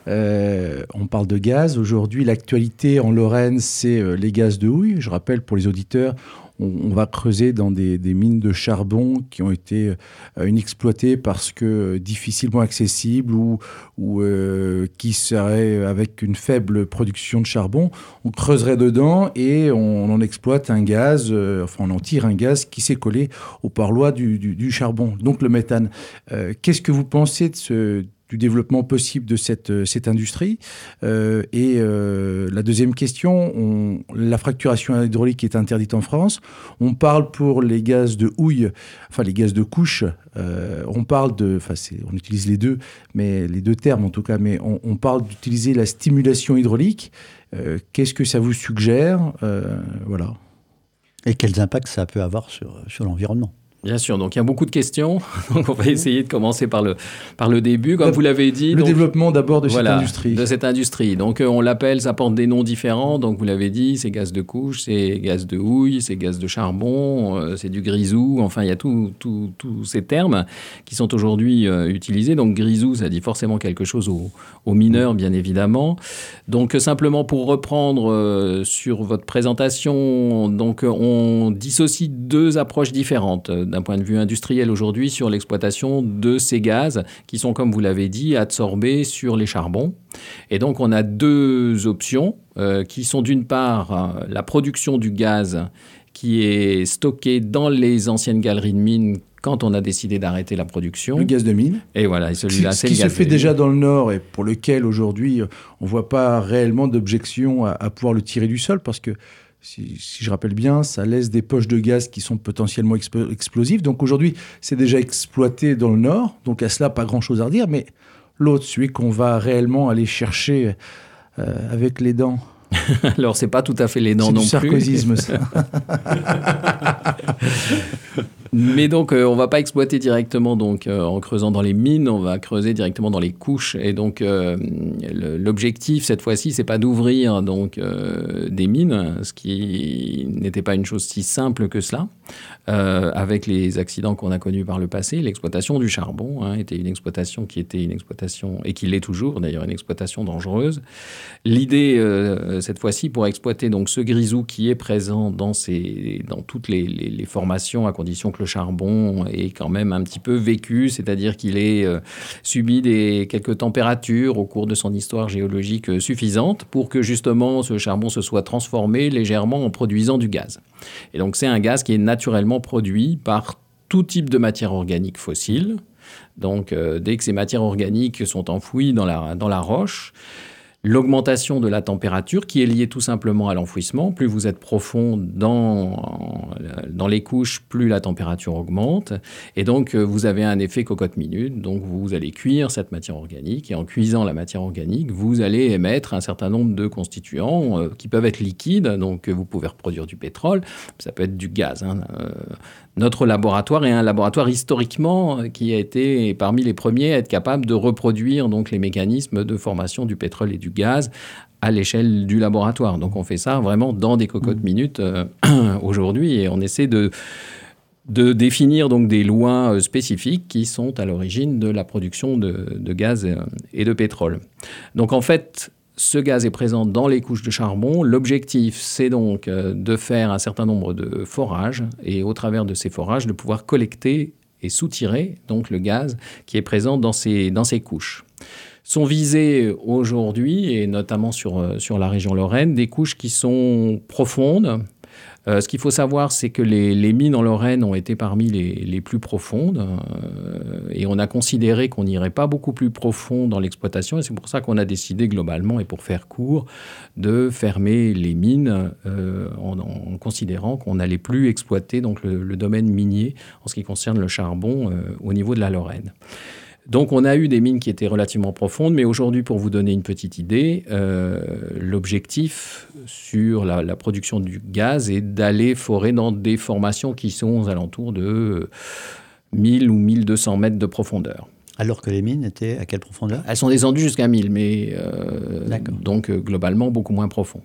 B: Euh, on parle de gaz. Aujourd'hui, l'actualité en Lorraine, c'est euh, les gaz de houille. Je rappelle pour les auditeurs, on, on va creuser dans des, des mines de charbon qui ont été euh, inexploitées parce que euh, difficilement accessibles ou, ou euh, qui seraient avec une faible production de charbon. On creuserait dedans et on, on en exploite un gaz, euh, enfin on en tire un gaz qui s'est collé aux parois du, du, du charbon, donc le méthane. Euh, qu'est-ce que vous pensez de ce, du développement possible de cette, cette industrie euh, Et euh, la deuxième question, on, la fracturation hydraulique est interdite en France. On parle pour les gaz de houille, enfin les gaz de couche, euh, on parle de, enfin c'est, on utilise les deux, mais les deux termes en tout cas, mais on, on parle d'utiliser la stimulation hydraulique. Euh, qu'est-ce que ça vous suggère euh, Voilà.
D: Et quels impacts ça peut avoir sur, sur l'environnement ?
C: Bien sûr, donc il y a beaucoup de questions. Donc on va essayer de commencer par le, par le début, comme le, vous l'avez dit.
B: Le
C: donc,
B: développement d'abord de
C: voilà,
B: cette industrie.
C: De cette industrie. Donc euh, on l'appelle, ça porte des noms différents. Donc vous l'avez dit, c'est gaz de couche, c'est gaz de houille, c'est gaz de charbon, euh, c'est du grisou. Enfin, il y a tous tout, tout ces termes qui sont aujourd'hui euh, utilisés. Donc grisou, ça dit forcément quelque chose aux, aux mineurs, bien évidemment. Donc euh, simplement pour reprendre euh, sur votre présentation, donc euh, on dissocie deux approches différentes d'un point de vue industriel aujourd'hui sur l'exploitation de ces gaz qui sont, comme vous l'avez dit, absorbés sur les charbons. Et donc, on a deux options euh, qui sont d'une part euh, la production du gaz qui est stocké dans les anciennes galeries de mines quand on a décidé d'arrêter la production.
B: Le gaz de mine.
C: Et voilà, et celui-là,
B: c'est
C: le
B: gaz de mine. Ce qui se fait
C: de
B: déjà dans le Nord et pour lequel aujourd'hui, on ne voit pas réellement d'objection à, à pouvoir le tirer du sol parce que Si, si je rappelle bien, ça laisse des poches de gaz qui sont potentiellement exp- explosives. Donc aujourd'hui, c'est déjà exploité dans le Nord. Donc à cela, pas grand-chose à redire. Mais l'autre, celui qu'on va réellement aller chercher euh, avec les dents.
C: Alors, c'est pas tout à fait les dents
B: c'est
C: non
B: du sarkozysme,
C: plus.
B: ça.
C: Mais donc, euh, on va pas exploiter directement donc, euh, en creusant dans les mines, on va creuser directement dans les couches. Et donc, euh, le, l'objectif, cette fois-ci, c'est pas d'ouvrir donc, euh, des mines, ce qui n'était pas une chose si simple que cela. Euh, avec les accidents qu'on a connus par le passé, l'exploitation du charbon hein, était une exploitation qui était une exploitation, et qui l'est toujours d'ailleurs, une exploitation dangereuse. L'idée, euh, cette fois-ci, pour exploiter donc, ce grisou qui est présent dans, ces, dans toutes les, les, les formations, à condition que le le charbon est quand même un petit peu vécu, c'est-à-dire qu'il est euh, subi des, quelques températures au cours de son histoire géologique euh, suffisante pour que justement ce charbon se soit transformé légèrement en produisant du gaz. Et donc c'est un gaz qui est naturellement produit par tout type de matière organique fossile. Donc euh, dès que ces matières organiques sont enfouies dans la, dans la roche, l'augmentation de la température qui est liée tout simplement à l'enfouissement. Plus vous êtes profond dans, dans les couches, plus la température augmente. Et donc, vous avez un effet cocotte-minute. Donc, vous allez cuire cette matière organique. Et en cuisant la matière organique, vous allez émettre un certain nombre de constituants euh, qui peuvent être liquides. Donc, vous pouvez reproduire du pétrole. Ça peut être du gaz. Hein. Euh, notre laboratoire est un laboratoire historiquement qui a été parmi les premiers à être capable de reproduire donc, les mécanismes de formation du pétrole et du gaz à l'échelle du laboratoire. Donc, on fait ça vraiment dans des cocottes-minutes euh, aujourd'hui et on essaie de, de définir donc, des lois spécifiques qui sont à l'origine de la production de, de gaz et de pétrole. Donc, en fait, ce gaz est présent dans les couches de charbon. L'objectif, c'est donc de faire un certain nombre de forages et au travers de ces forages, de pouvoir collecter et soutirer donc, le gaz qui est présent dans ces, dans ces couches. Sont visées aujourd'hui, et notamment sur, sur la région Lorraine, des couches qui sont profondes. Euh, ce qu'il faut savoir, c'est que les, les mines en Lorraine ont été parmi les, les plus profondes euh, et on a considéré qu'on n'irait pas beaucoup plus profond dans l'exploitation et c'est pour ça qu'on a décidé globalement, et pour faire court, de fermer les mines euh, en, en considérant qu'on n'allait plus exploiter donc, le, le domaine minier en ce qui concerne le charbon euh, au niveau de la Lorraine. Donc, on a eu des mines qui étaient relativement profondes, mais aujourd'hui, pour vous donner une petite idée, euh, l'objectif sur la, la production du gaz est d'aller forer dans des formations qui sont aux alentours de mille ou mille deux cents mètres de profondeur.
D: Alors que les mines étaient à quelle profondeur ?
C: Elles sont descendues jusqu'à mille, mais euh, donc euh, globalement beaucoup moins profond.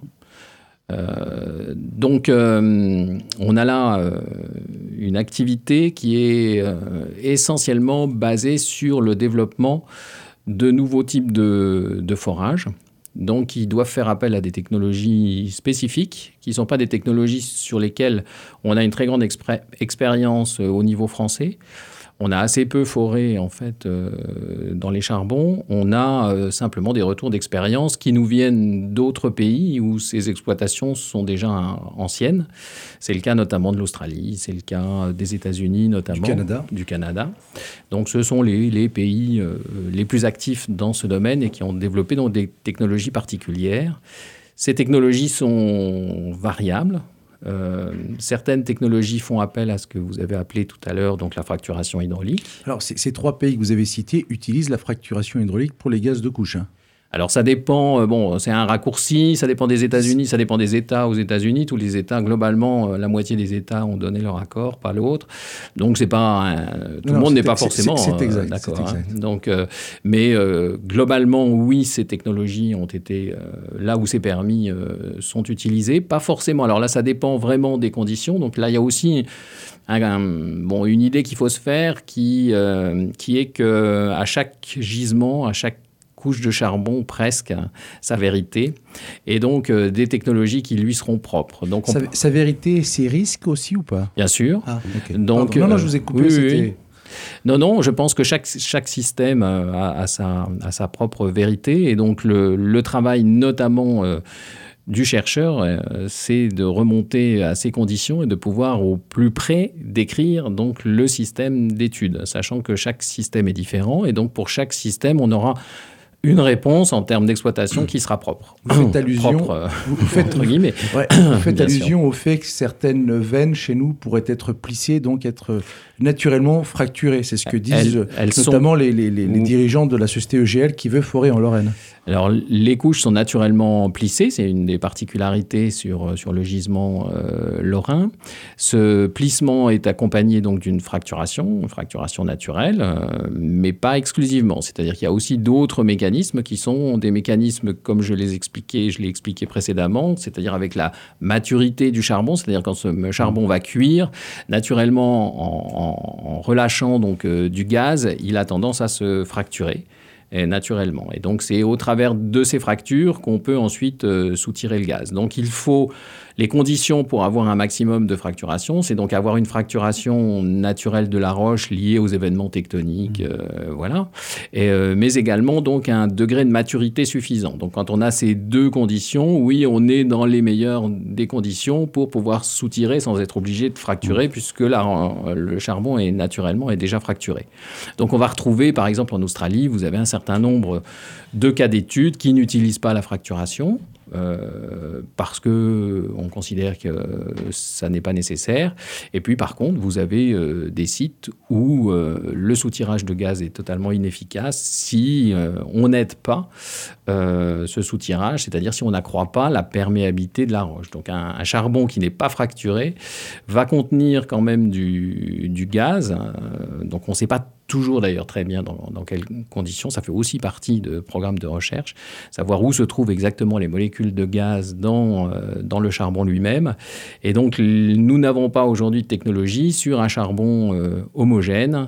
C: Euh, donc, euh, on a là euh, une activité qui est euh, essentiellement basée sur le développement de nouveaux types de, de forages, donc qui doivent faire appel à des technologies spécifiques, qui ne sont pas des technologies sur lesquelles on a une très grande expré- expérience au niveau français. On a assez peu foré, en fait, euh, dans les charbons. On a euh, simplement des retours d'expérience qui nous viennent d'autres pays où ces exploitations sont déjà hein, anciennes. C'est le cas notamment de l'Australie, c'est le cas des États-Unis notamment.
B: Du Canada.
C: Du Canada. Donc, ce sont les, les pays euh, les plus actifs dans ce domaine et qui ont développé donc, des technologies particulières. Ces technologies sont variables. Euh, certaines technologies font appel à ce que vous avez appelé tout à l'heure donc la fracturation hydraulique.
B: Alors, c- ces trois pays que vous avez cités utilisent la fracturation hydraulique pour les gaz de couche. Hein.
C: Alors, ça dépend, euh, bon, c'est un raccourci, ça dépend des États-Unis, ça dépend des États aux États-Unis. Tous les États, globalement, euh, la moitié des États ont donné leur accord, pas l'autre. Donc, c'est pas un, tout non, le monde n'est pas forcément
B: c'est, c'est exact,
C: euh, d'accord.
B: C'est exact.
C: Hein. Donc, euh, mais euh, globalement, oui, ces technologies ont été, euh, là où c'est permis, euh, sont utilisées. Pas forcément. Alors là, ça dépend vraiment des conditions. Donc là, il y a aussi un, un, bon, une idée qu'il faut se faire qui, euh, qui est qu'à chaque gisement, à chaque couche de charbon presque hein, sa vérité et donc euh, des technologies qui lui seront propres. Donc on...
B: sa, sa vérité, ses risques aussi ou pas ?
C: Bien sûr.
B: Ah, okay.
C: Donc,
B: non, non, je vous ai coupé.
C: Oui,
B: c'était...
C: oui. Non, non, je pense que chaque, chaque système a, a, sa, a sa propre vérité et donc le, le travail notamment euh, du chercheur, euh, c'est de remonter à ces conditions et de pouvoir au plus près décrire donc, le système d'étude, sachant que chaque système est différent et donc pour chaque système, on aura une réponse en termes d'exploitation qui sera propre.
B: Vous faites allusion,
C: propre, euh,
B: vous faites,
C: entre guillemets.
B: Ouais, vous faites allusion au fait que certaines veines chez nous pourraient être plissées, donc être naturellement fracturées. C'est ce que disent
C: elles, elles
B: notamment
C: sont...
B: les, les, les, les dirigeants de la société E G L qui veut forer en Lorraine.
C: Alors, les couches sont naturellement plissées. C'est une des particularités sur, sur le gisement euh, lorrain. Ce plissement est accompagné donc d'une fracturation, une fracturation naturelle, euh, mais pas exclusivement. C'est-à-dire qu'il y a aussi d'autres mécanismes qui sont des mécanismes, comme je les expliquais, je l'ai expliqué précédemment, c'est-à-dire avec la maturité du charbon, c'est-à-dire quand ce charbon va cuire, naturellement, en, en, en relâchant donc, euh, du gaz, il a tendance à se fracturer. et naturellement. Et donc, c'est au travers de ces fractures qu'on peut ensuite euh, soutirer le gaz. Donc, il faut... Les conditions pour avoir un maximum de fracturation, c'est donc avoir une fracturation naturelle de la roche liée aux événements tectoniques, euh, voilà, et, euh, mais également donc un degré de maturité suffisant. Donc quand on a ces deux conditions, oui, on est dans les meilleures des conditions pour pouvoir soutirer sans être obligé de fracturer, mmh. puisque là, le charbon est naturellement est déjà fracturé. Donc on va retrouver, par exemple en Australie, vous avez un certain nombre de cas d'études qui n'utilisent pas la fracturation. Euh, parce qu'on considère que ça n'est pas nécessaire. Et puis, par contre, vous avez euh, des sites où euh, le soutirage de gaz est totalement inefficace si euh, on n'aide pas euh, ce soutirage, c'est-à-dire si on n'accroît pas la perméabilité de la roche. Donc, un, un charbon qui n'est pas fracturé va contenir quand même du, du gaz. Euh, donc, on ne sait pas toujours d'ailleurs très bien dans, dans quelles conditions. Ça fait aussi partie de programmes de recherche, savoir où se trouvent exactement les molécules de gaz dans, euh, dans le charbon lui-même. Et donc, nous n'avons pas aujourd'hui de technologie sur un charbon euh, homogène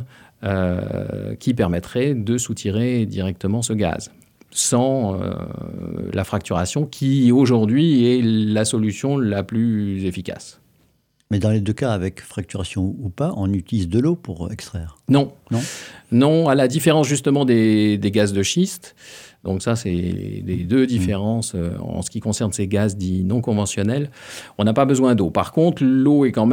C: euh, qui permettrait de soutirer directement ce gaz, sans euh, la fracturation qui, aujourd'hui, est la solution la plus efficace.
D: Mais dans les deux cas, avec fracturation ou pas, on utilise de l'eau pour extraire.
C: Non.
D: Non,
C: non, à la différence justement des, des gaz de schiste. Donc ça, c'est les deux différences euh, en ce qui concerne ces gaz dits non conventionnels. On n'a pas besoin d'eau. Par contre, l'eau est quand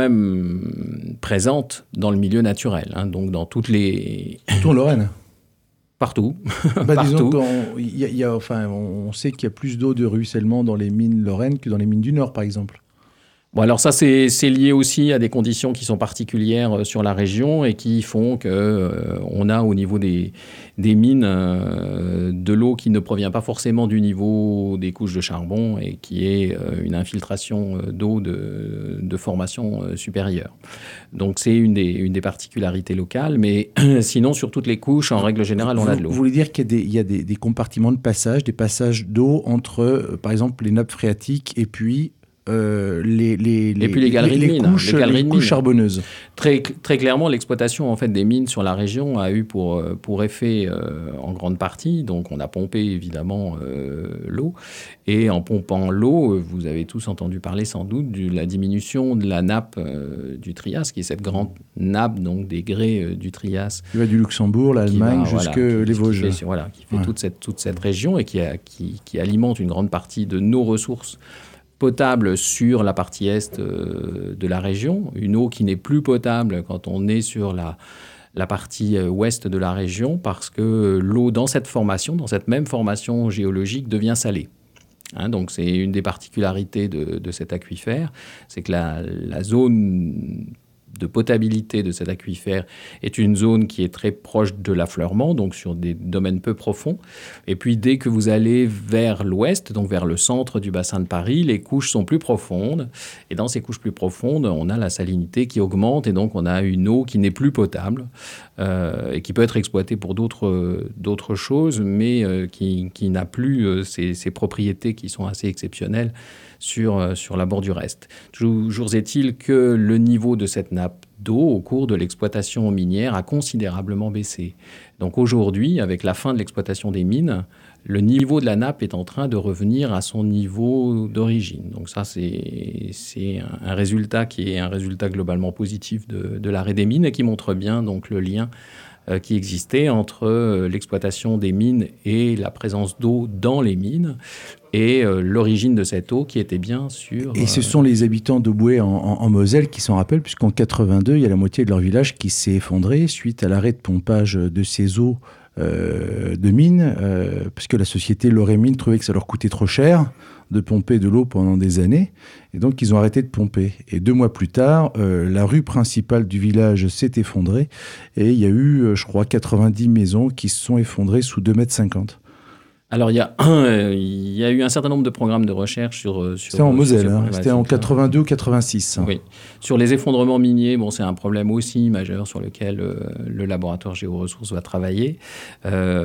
C: même présente dans le milieu naturel. Hein, donc dans toutes les...
B: Surtout en Lorraine.
C: Partout.
B: Bah,
C: Partout.
B: Disons qu'on y a, y a, enfin, on sait qu'il y a plus d'eau de ruissellement dans les mines Lorraine que dans les mines du Nord, par exemple.
C: Bon, alors ça, c'est, c'est lié aussi à des conditions qui sont particulières sur la région et qui font qu'on euh, a au niveau des, des mines euh, de l'eau qui ne provient pas forcément du niveau des couches de charbon et qui est euh, une infiltration d'eau de, de formation euh, supérieure. Donc c'est une des, une des particularités locales, mais sinon sur toutes les couches, en règle générale, on
B: vous,
C: a de l'eau.
B: Vous voulez dire qu'il y a des, il y a des, des compartiments de passage, des passages d'eau entre, euh, par exemple, les nappes phréatiques et puis... Euh, les, les, les,
C: et puis les galeries
B: les,
C: de mines,
B: couches,
C: les galeries
B: les
C: de
B: couches
C: mines.
B: charbonneuses.
C: Très, très clairement, l'exploitation en fait, des mines sur la région a eu pour, pour effet, euh, en grande partie, donc on a pompé évidemment euh, l'eau, et en pompant l'eau, vous avez tous entendu parler sans doute de la diminution de la nappe euh, du Trias, qui est cette grande nappe donc, des grès euh, du Trias.
B: Qui va du Luxembourg, l'Allemagne, jusque
C: voilà,
B: les Vosges.
C: Qui fait, voilà, qui fait
B: ouais.
C: toute, cette, toute cette région et qui, a, qui, qui alimente une grande partie de nos ressources potable sur la partie est euh, de la région, une eau qui n'est plus potable quand on est sur la, la partie euh, ouest de la région, parce que l'eau dans cette formation, dans cette même formation géologique, devient salée. Hein, donc c'est une des particularités de, de cet aquifère, c'est que la, la zone de potabilité de cet aquifère est une zone qui est très proche de l'affleurement, donc sur des domaines peu profonds. Et puis, dès que vous allez vers l'ouest, donc vers le centre du bassin de Paris, les couches sont plus profondes. Et dans ces couches plus profondes, on a la salinité qui augmente et donc on a une eau qui n'est plus potable euh, et qui peut être exploitée pour d'autres, d'autres choses, mais euh, qui, qui n'a plus euh, ces, ces propriétés qui sont assez exceptionnelles sur, sur la bordure est. Toujours est-il que le niveau de cette nappe d'eau au cours de l'exploitation minière a considérablement baissé. Donc aujourd'hui, avec la fin de l'exploitation des mines, le niveau de la nappe est en train de revenir à son niveau d'origine. Donc ça, c'est, c'est un résultat qui est un résultat globalement positif de, de l'arrêt des mines et qui montre bien donc, le lien qui existait entre l'exploitation des mines et la présence d'eau dans les mines et euh, l'origine de cette eau qui était bien sur...
B: Et ce sont les habitants d'Auboué en, en, en Moselle qui s'en rappellent, puisqu'en quatre-vingt-deux, il y a la moitié de leur village qui s'est effondré suite à l'arrêt de pompage de ces eaux euh, de mines, euh, parce que la société Lorraine trouvait que ça leur coûtait trop cher de pomper de l'eau pendant des années, et donc ils ont arrêté de pomper. Et deux mois plus tard, euh, la rue principale du village s'est effondrée, et il y a eu, euh, je crois, quatre-vingt-dix maisons qui se sont effondrées sous deux mètres cinquante.
C: Alors, il y, a un, il y a eu un certain nombre de programmes de recherche sur... sur
B: C'était en Moselle, hein, c'était en quatre-vingt-deux ou quatre-vingt-six.
C: Oui. Sur les effondrements miniers, bon, c'est un problème aussi majeur sur lequel euh, le laboratoire Géoressources va travailler. Euh, on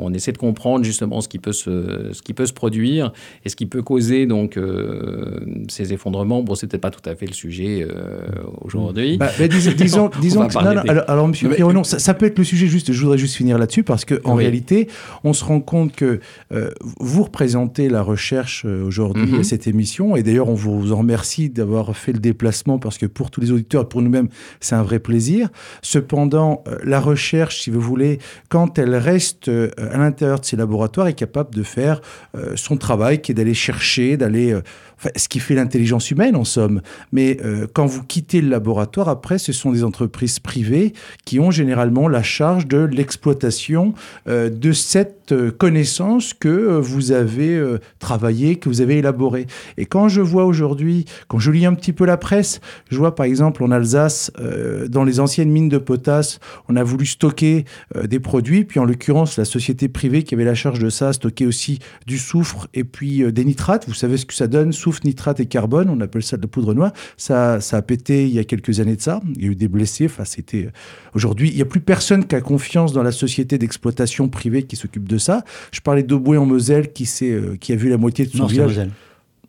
C: on essaie de comprendre justement ce qui peut se, ce qui peut se produire et ce qui peut causer donc euh, ces effondrements. Bon, c'est peut-être pas tout à fait le sujet euh, aujourd'hui.
B: Bah, bah, dis, disons, disons que, non, non, alors, alors, Monsieur Pirot, non, ça, ça peut être le sujet. Juste, je voudrais juste finir là-dessus parce que en oui. réalité, on se rend compte que euh, vous représentez la recherche euh, aujourd'hui mm-hmm. à cette émission, et d'ailleurs, on vous en remercie d'avoir fait le déplacement parce que pour tous les auditeurs et pour nous-mêmes, c'est un vrai plaisir. Cependant, euh, la recherche, si vous voulez, quand elle reste euh, à l'intérieur de ces laboratoires, est capable de faire euh, son travail, qui est d'aller chercher, d'aller... Euh, Enfin, ce qui fait l'intelligence humaine, en somme. Mais euh, quand vous quittez le laboratoire, après, ce sont des entreprises privées qui ont généralement la charge de l'exploitation euh, de cette euh, connaissance que euh, vous avez euh, travaillée, que vous avez élaborée. Et quand je vois aujourd'hui, quand je lis un petit peu la presse, je vois par exemple en Alsace, euh, dans les anciennes mines de potasse, on a voulu stocker euh, des produits, puis en l'occurrence, la société privée qui avait la charge de ça stockait aussi du soufre et puis euh, des nitrates. Vous savez ce que ça donne ? Soufre, nitrate et carbone, on appelle ça de la poudre noire. Ça, ça a pété il y a quelques années de ça. Il y a eu des blessés. Enfin, c'était... Aujourd'hui, il n'y a plus personne qui a confiance dans la société d'exploitation privée qui s'occupe de ça. Je parlais d'Auboué en Moselle qui, euh, qui a vu la moitié de son
D: non,
B: village.
D: Moselle.
B: Pardon ?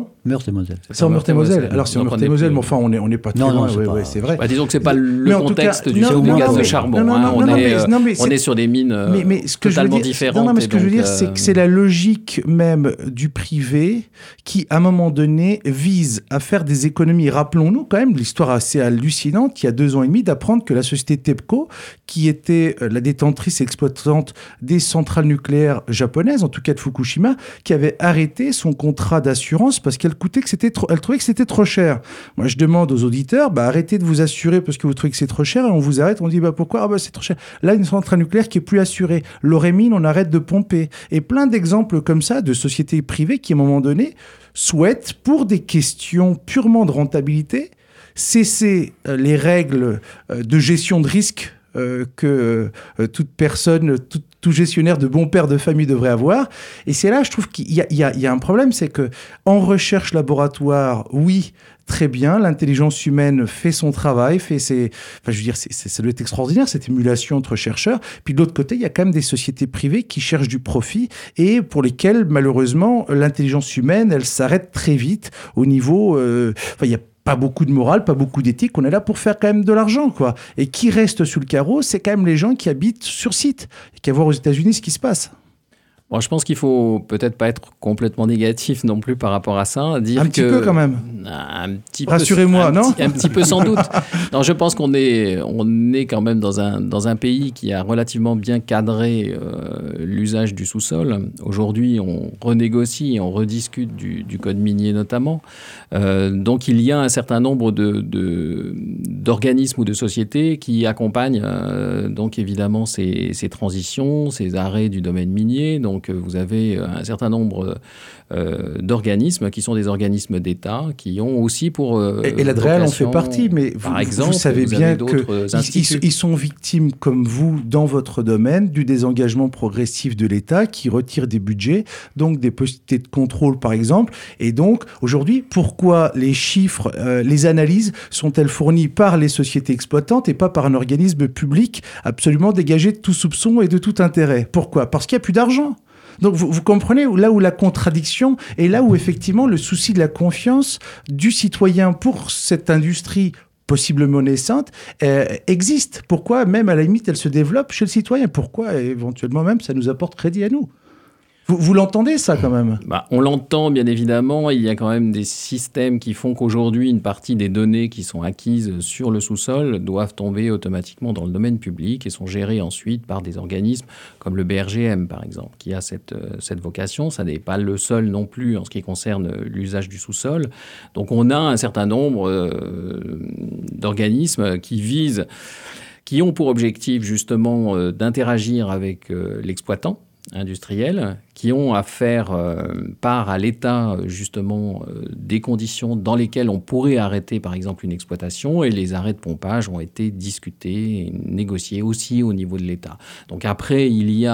D: Meurthe-et-Moselle.
B: C'est en Meurthe-et-Moselle. Alors, c'est en Meurthe-et-Moselle, mais enfin, on n'est on est pas très
D: non,
B: loin.
D: non, c'est,
B: ouais,
D: pas...
B: ouais, c'est vrai.
C: Bah, disons que ce n'est pas le contexte cas, du
B: non,
C: non, gaz
B: non,
C: de
B: mais,
C: charbon.
B: Non, non,
C: hein.
B: non,
C: on,
B: non,
C: est,
B: mais, non, mais
C: on est sur des mines
B: mais, mais ce que
C: totalement
B: je veux dire,
C: différentes.
B: Non, non, mais ce que
C: donc,
B: je veux dire,
C: euh...
B: c'est que c'est la logique même du privé qui, à un moment donné, vise à faire des économies. Rappelons-nous quand même l'histoire assez hallucinante, il y a deux ans et demi, d'apprendre que la société TEPCO, qui était la détentrice exploitante des centrales nucléaires japonaises, en tout cas de Fukushima, qui avait arrêté son contrat d'assurance parce qu'elle coûtait que c'était trop, elle trouvait que c'était trop cher. Moi, je demande aux auditeurs, bah, arrêtez de vous assurer parce que vous trouvez que c'est trop cher, et on vous arrête, on dit, bah, pourquoi? Ah, bah, c'est trop cher. Là, une centrale nucléaire qui est plus assurée. L'Orémine, on arrête de pomper. Et plein d'exemples comme ça de sociétés privées qui, à un moment donné, souhaitent, pour des questions purement de rentabilité, cesser euh, les règles euh, de gestion de risque euh, que euh, toute personne, tout, tout gestionnaire de bon père de famille devrait avoir. Et c'est là, je trouve qu'il y a, il y a, il y a un problème, c'est que en recherche laboratoire, oui, très bien, l'intelligence humaine fait son travail, fait ses... Enfin, je veux dire, c'est, c'est, ça doit être extraordinaire, cette émulation entre chercheurs. Puis de l'autre côté, il y a quand même des sociétés privées qui cherchent du profit et pour lesquelles, malheureusement, l'intelligence humaine, elle s'arrête très vite au niveau... Euh... Enfin, il y a pas beaucoup de morale, pas beaucoup d'éthique. On est là pour faire quand même de l'argent, quoi. Et qui reste sous le carreau, c'est quand même les gens qui habitent sur site. Il y a qu'à voir aux États-Unis ce qui se passe.
C: Bon, je pense qu'il faut peut-être pas être complètement négatif non plus par rapport à ça. Dire
B: un
C: que,
B: petit peu quand même.
C: Un petit
B: Rassurez-moi,
C: peu, un
B: non
C: petit, Un petit peu sans doute. Non, je pense qu'on est, on est quand même dans un, dans un pays qui a relativement bien cadré euh, l'usage du sous-sol. Aujourd'hui, on renégocie et on rediscute du, du code minier notamment. Euh, donc, il y a un certain nombre de, de, d'organismes ou de sociétés qui accompagnent euh, donc évidemment ces, ces transitions, ces arrêts du domaine minier. Donc, Donc, vous avez un certain nombre euh, d'organismes qui sont des organismes d'État qui ont aussi pour euh,
B: et, et l'A D R E A L en fait partie, mais vous,
C: par exemple,
B: vous savez
C: vous
B: bien
C: qu'ils
B: ils sont victimes, comme vous, dans votre domaine, du désengagement progressif de l'État qui retire des budgets, donc des possibilités de contrôle, par exemple. Et donc, aujourd'hui, pourquoi les chiffres, euh, les analyses sont-elles fournies par les sociétés exploitantes et pas par un organisme public absolument dégagé de tout soupçon et de tout intérêt? Pourquoi? Parce qu'il n'y a plus d'argent. Donc, vous, vous comprenez là où la contradiction est là où, effectivement, le souci de la confiance du citoyen pour cette industrie possiblement naissante euh, existe. Pourquoi, même à la limite, elle se développe chez le citoyen? Pourquoi, éventuellement, même, ça nous apporte crédit à nous? Vous, vous l'entendez, ça, quand même?
C: Bah, on l'entend, bien évidemment. Il y a quand même des systèmes qui font qu'aujourd'hui, une partie des données qui sont acquises sur le sous-sol doivent tomber automatiquement dans le domaine public et sont gérées ensuite par des organismes comme le B R G M, par exemple, qui a cette, euh, cette vocation. Ça n'est pas le seul non plus en ce qui concerne l'usage du sous-sol. Donc, on a un certain nombre euh, d'organismes qui visent, qui ont pour objectif, justement, euh, d'interagir avec euh, l'exploitant industriels, qui ont à faire euh, part à l'État, justement, euh, des conditions dans lesquelles on pourrait arrêter, par exemple, une exploitation, et les arrêts de pompage ont été discutés et négociés aussi au niveau de l'État. Donc après, il y a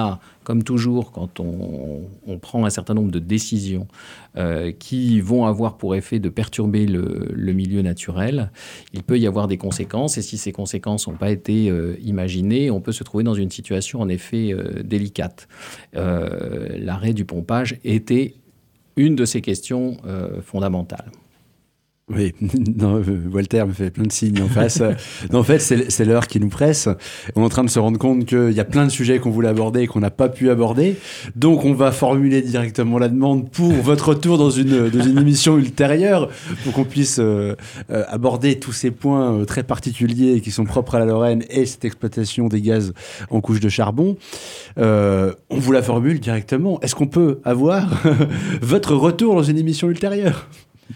C: comme toujours, quand on, on prend un certain nombre de décisions euh, qui vont avoir pour effet de perturber le, le milieu naturel, il peut y avoir des conséquences. Et si ces conséquences n'ont pas été euh, imaginées, on peut se trouver dans une situation en effet euh, délicate. Euh, l'arrêt du pompage était une de ces questions euh, fondamentales.
A: Oui, non, Walter me fait plein de signes en face. Non, en fait, c'est, c'est l'heure qui nous presse. On est en train de se rendre compte qu'il y a plein de sujets qu'on voulait aborder et qu'on n'a pas pu aborder. Donc, on va formuler directement la demande pour votre retour dans une, dans une émission ultérieure pour qu'on puisse euh, euh, aborder tous ces points euh, très particuliers qui sont propres à la Lorraine et cette exploitation des gaz en couche de charbon. Euh, on vous la formule directement. Est-ce qu'on peut avoir votre retour dans une émission ultérieure ?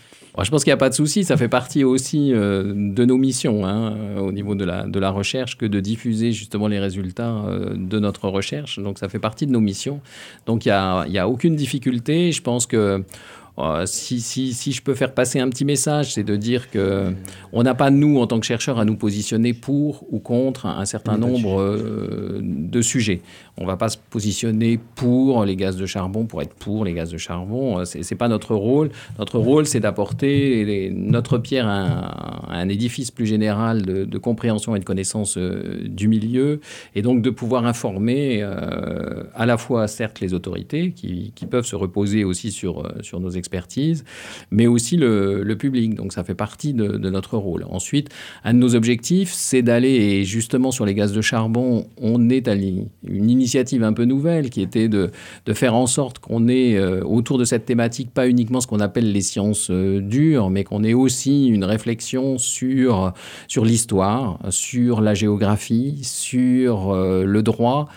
C: Je pense qu'il n'y a pas de souci, ça fait partie aussi euh, de nos missions hein, au niveau de la, de la recherche que de diffuser justement les résultats euh, de notre recherche. Donc ça fait partie de nos missions. Donc il n'y a, y a aucune difficulté. Je pense que euh, si, si, si je peux faire passer un petit message, c'est de dire qu'on n'a pas, nous, en tant que chercheurs, à nous positionner pour ou contre un certain nombre euh, de sujets. On ne va pas se positionner pour les gaz de charbon, pour être pour les gaz de charbon. Ce n'est pas notre rôle. Notre rôle, c'est d'apporter les, notre pierre à un, à un édifice plus général de, de compréhension et de connaissance euh, du milieu, et donc de pouvoir informer euh, à la fois, certes, les autorités, qui, qui peuvent se reposer aussi sur, euh, sur nos expertises, mais aussi le, le public. Donc ça fait partie de, de notre rôle. Ensuite, un de nos objectifs, c'est d'aller, et justement sur les gaz de charbon, on est à une initiative initiative un peu nouvelle qui était de, de faire en sorte qu'on ait euh, autour de cette thématique pas uniquement ce qu'on appelle les sciences euh, dures, mais qu'on ait aussi une réflexion sur, sur l'histoire, sur la géographie, sur euh, le droit,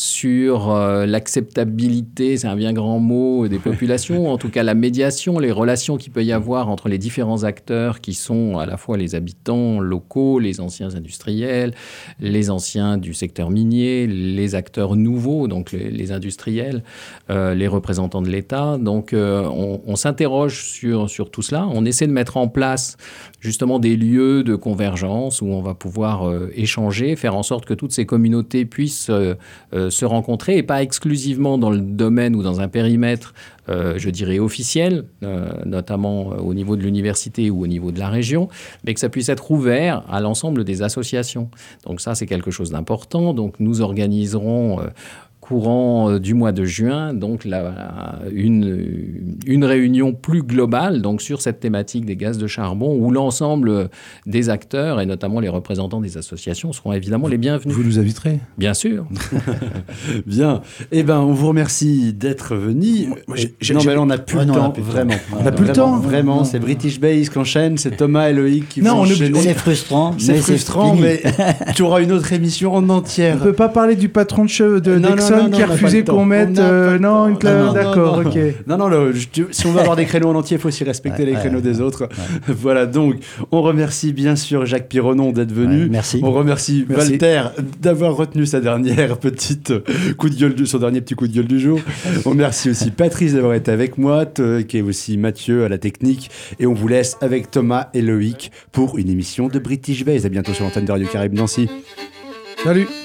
C: sur euh, l'acceptabilité, c'est un bien grand mot, des populations, en tout cas la médiation, les relations qu'il peut y avoir entre les différents acteurs qui sont à la fois les habitants locaux, les anciens industriels, les anciens du secteur minier, les acteurs nouveaux, donc les, les industriels, euh, les représentants de l'État. Donc euh, on, on s'interroge sur, sur tout cela. On essaie de mettre en place justement des lieux de convergence où on va pouvoir euh, échanger, faire en sorte que toutes ces communautés puissent euh, euh, se rencontrer, et pas exclusivement dans le domaine ou dans un périmètre, euh, je dirais, officiel, euh, notamment au niveau de l'université ou au niveau de la région, mais que ça puisse être ouvert à l'ensemble des associations. Donc ça, c'est quelque chose d'important. Donc nous organiserons euh, courant euh, du mois de juin, donc la, une, une réunion plus globale donc, sur cette thématique des gaz de charbon, où l'ensemble des acteurs, et notamment les représentants des associations, seront évidemment les bienvenus.
B: Vous nous inviterez ?
C: Bien sûr.
A: Bien. Eh bien, on vous remercie d'être venu.
B: Moi, j'ai, j'ai,
A: non,
B: j'ai...
A: mais là, on n'a plus
D: ouais,
A: le
D: non,
A: temps,
D: plus
A: vraiment.
B: On n'a plus le temps.
A: Vraiment,
B: non.
A: C'est British Base qui enchaîne, c'est Thomas et Loïc qui
B: non,
A: vont
B: on
A: enchaîner.
D: C'est frustrant.
A: C'est
D: mais
A: frustrant,
D: c'est
A: mais tu auras une autre émission en entière.
B: On ne peut pas parler du patron de, che- de
A: non,
B: Dexon
A: non, non,
B: qui a
A: non,
B: refusé qu'on mette... Euh, non, une cla-
A: non, non,
B: d'accord,
A: non,
B: ok.
A: Non, non, le, je, si on veut avoir des créneaux en entier, il faut aussi respecter
D: ouais,
A: les
D: ouais,
A: créneaux
D: ouais,
A: des
D: ouais,
A: autres.
D: ouais.
A: Voilà, donc, on remercie bien sûr Jacques Pironon d'être venu.
D: Ouais, merci.
A: On remercie
B: Merci.
A: Walter d'avoir retenu sa dernière petite coup de gueule, du, son dernier petit coup de gueule du jour. On remercie aussi Patrice d'avoir été avec moi, t- qui est aussi Mathieu à la technique. Et on vous laisse avec Thomas et Loïc pour une émission de British Base. À bientôt sur l'antenne de Radio Caraïbes Nancy.
B: Salut.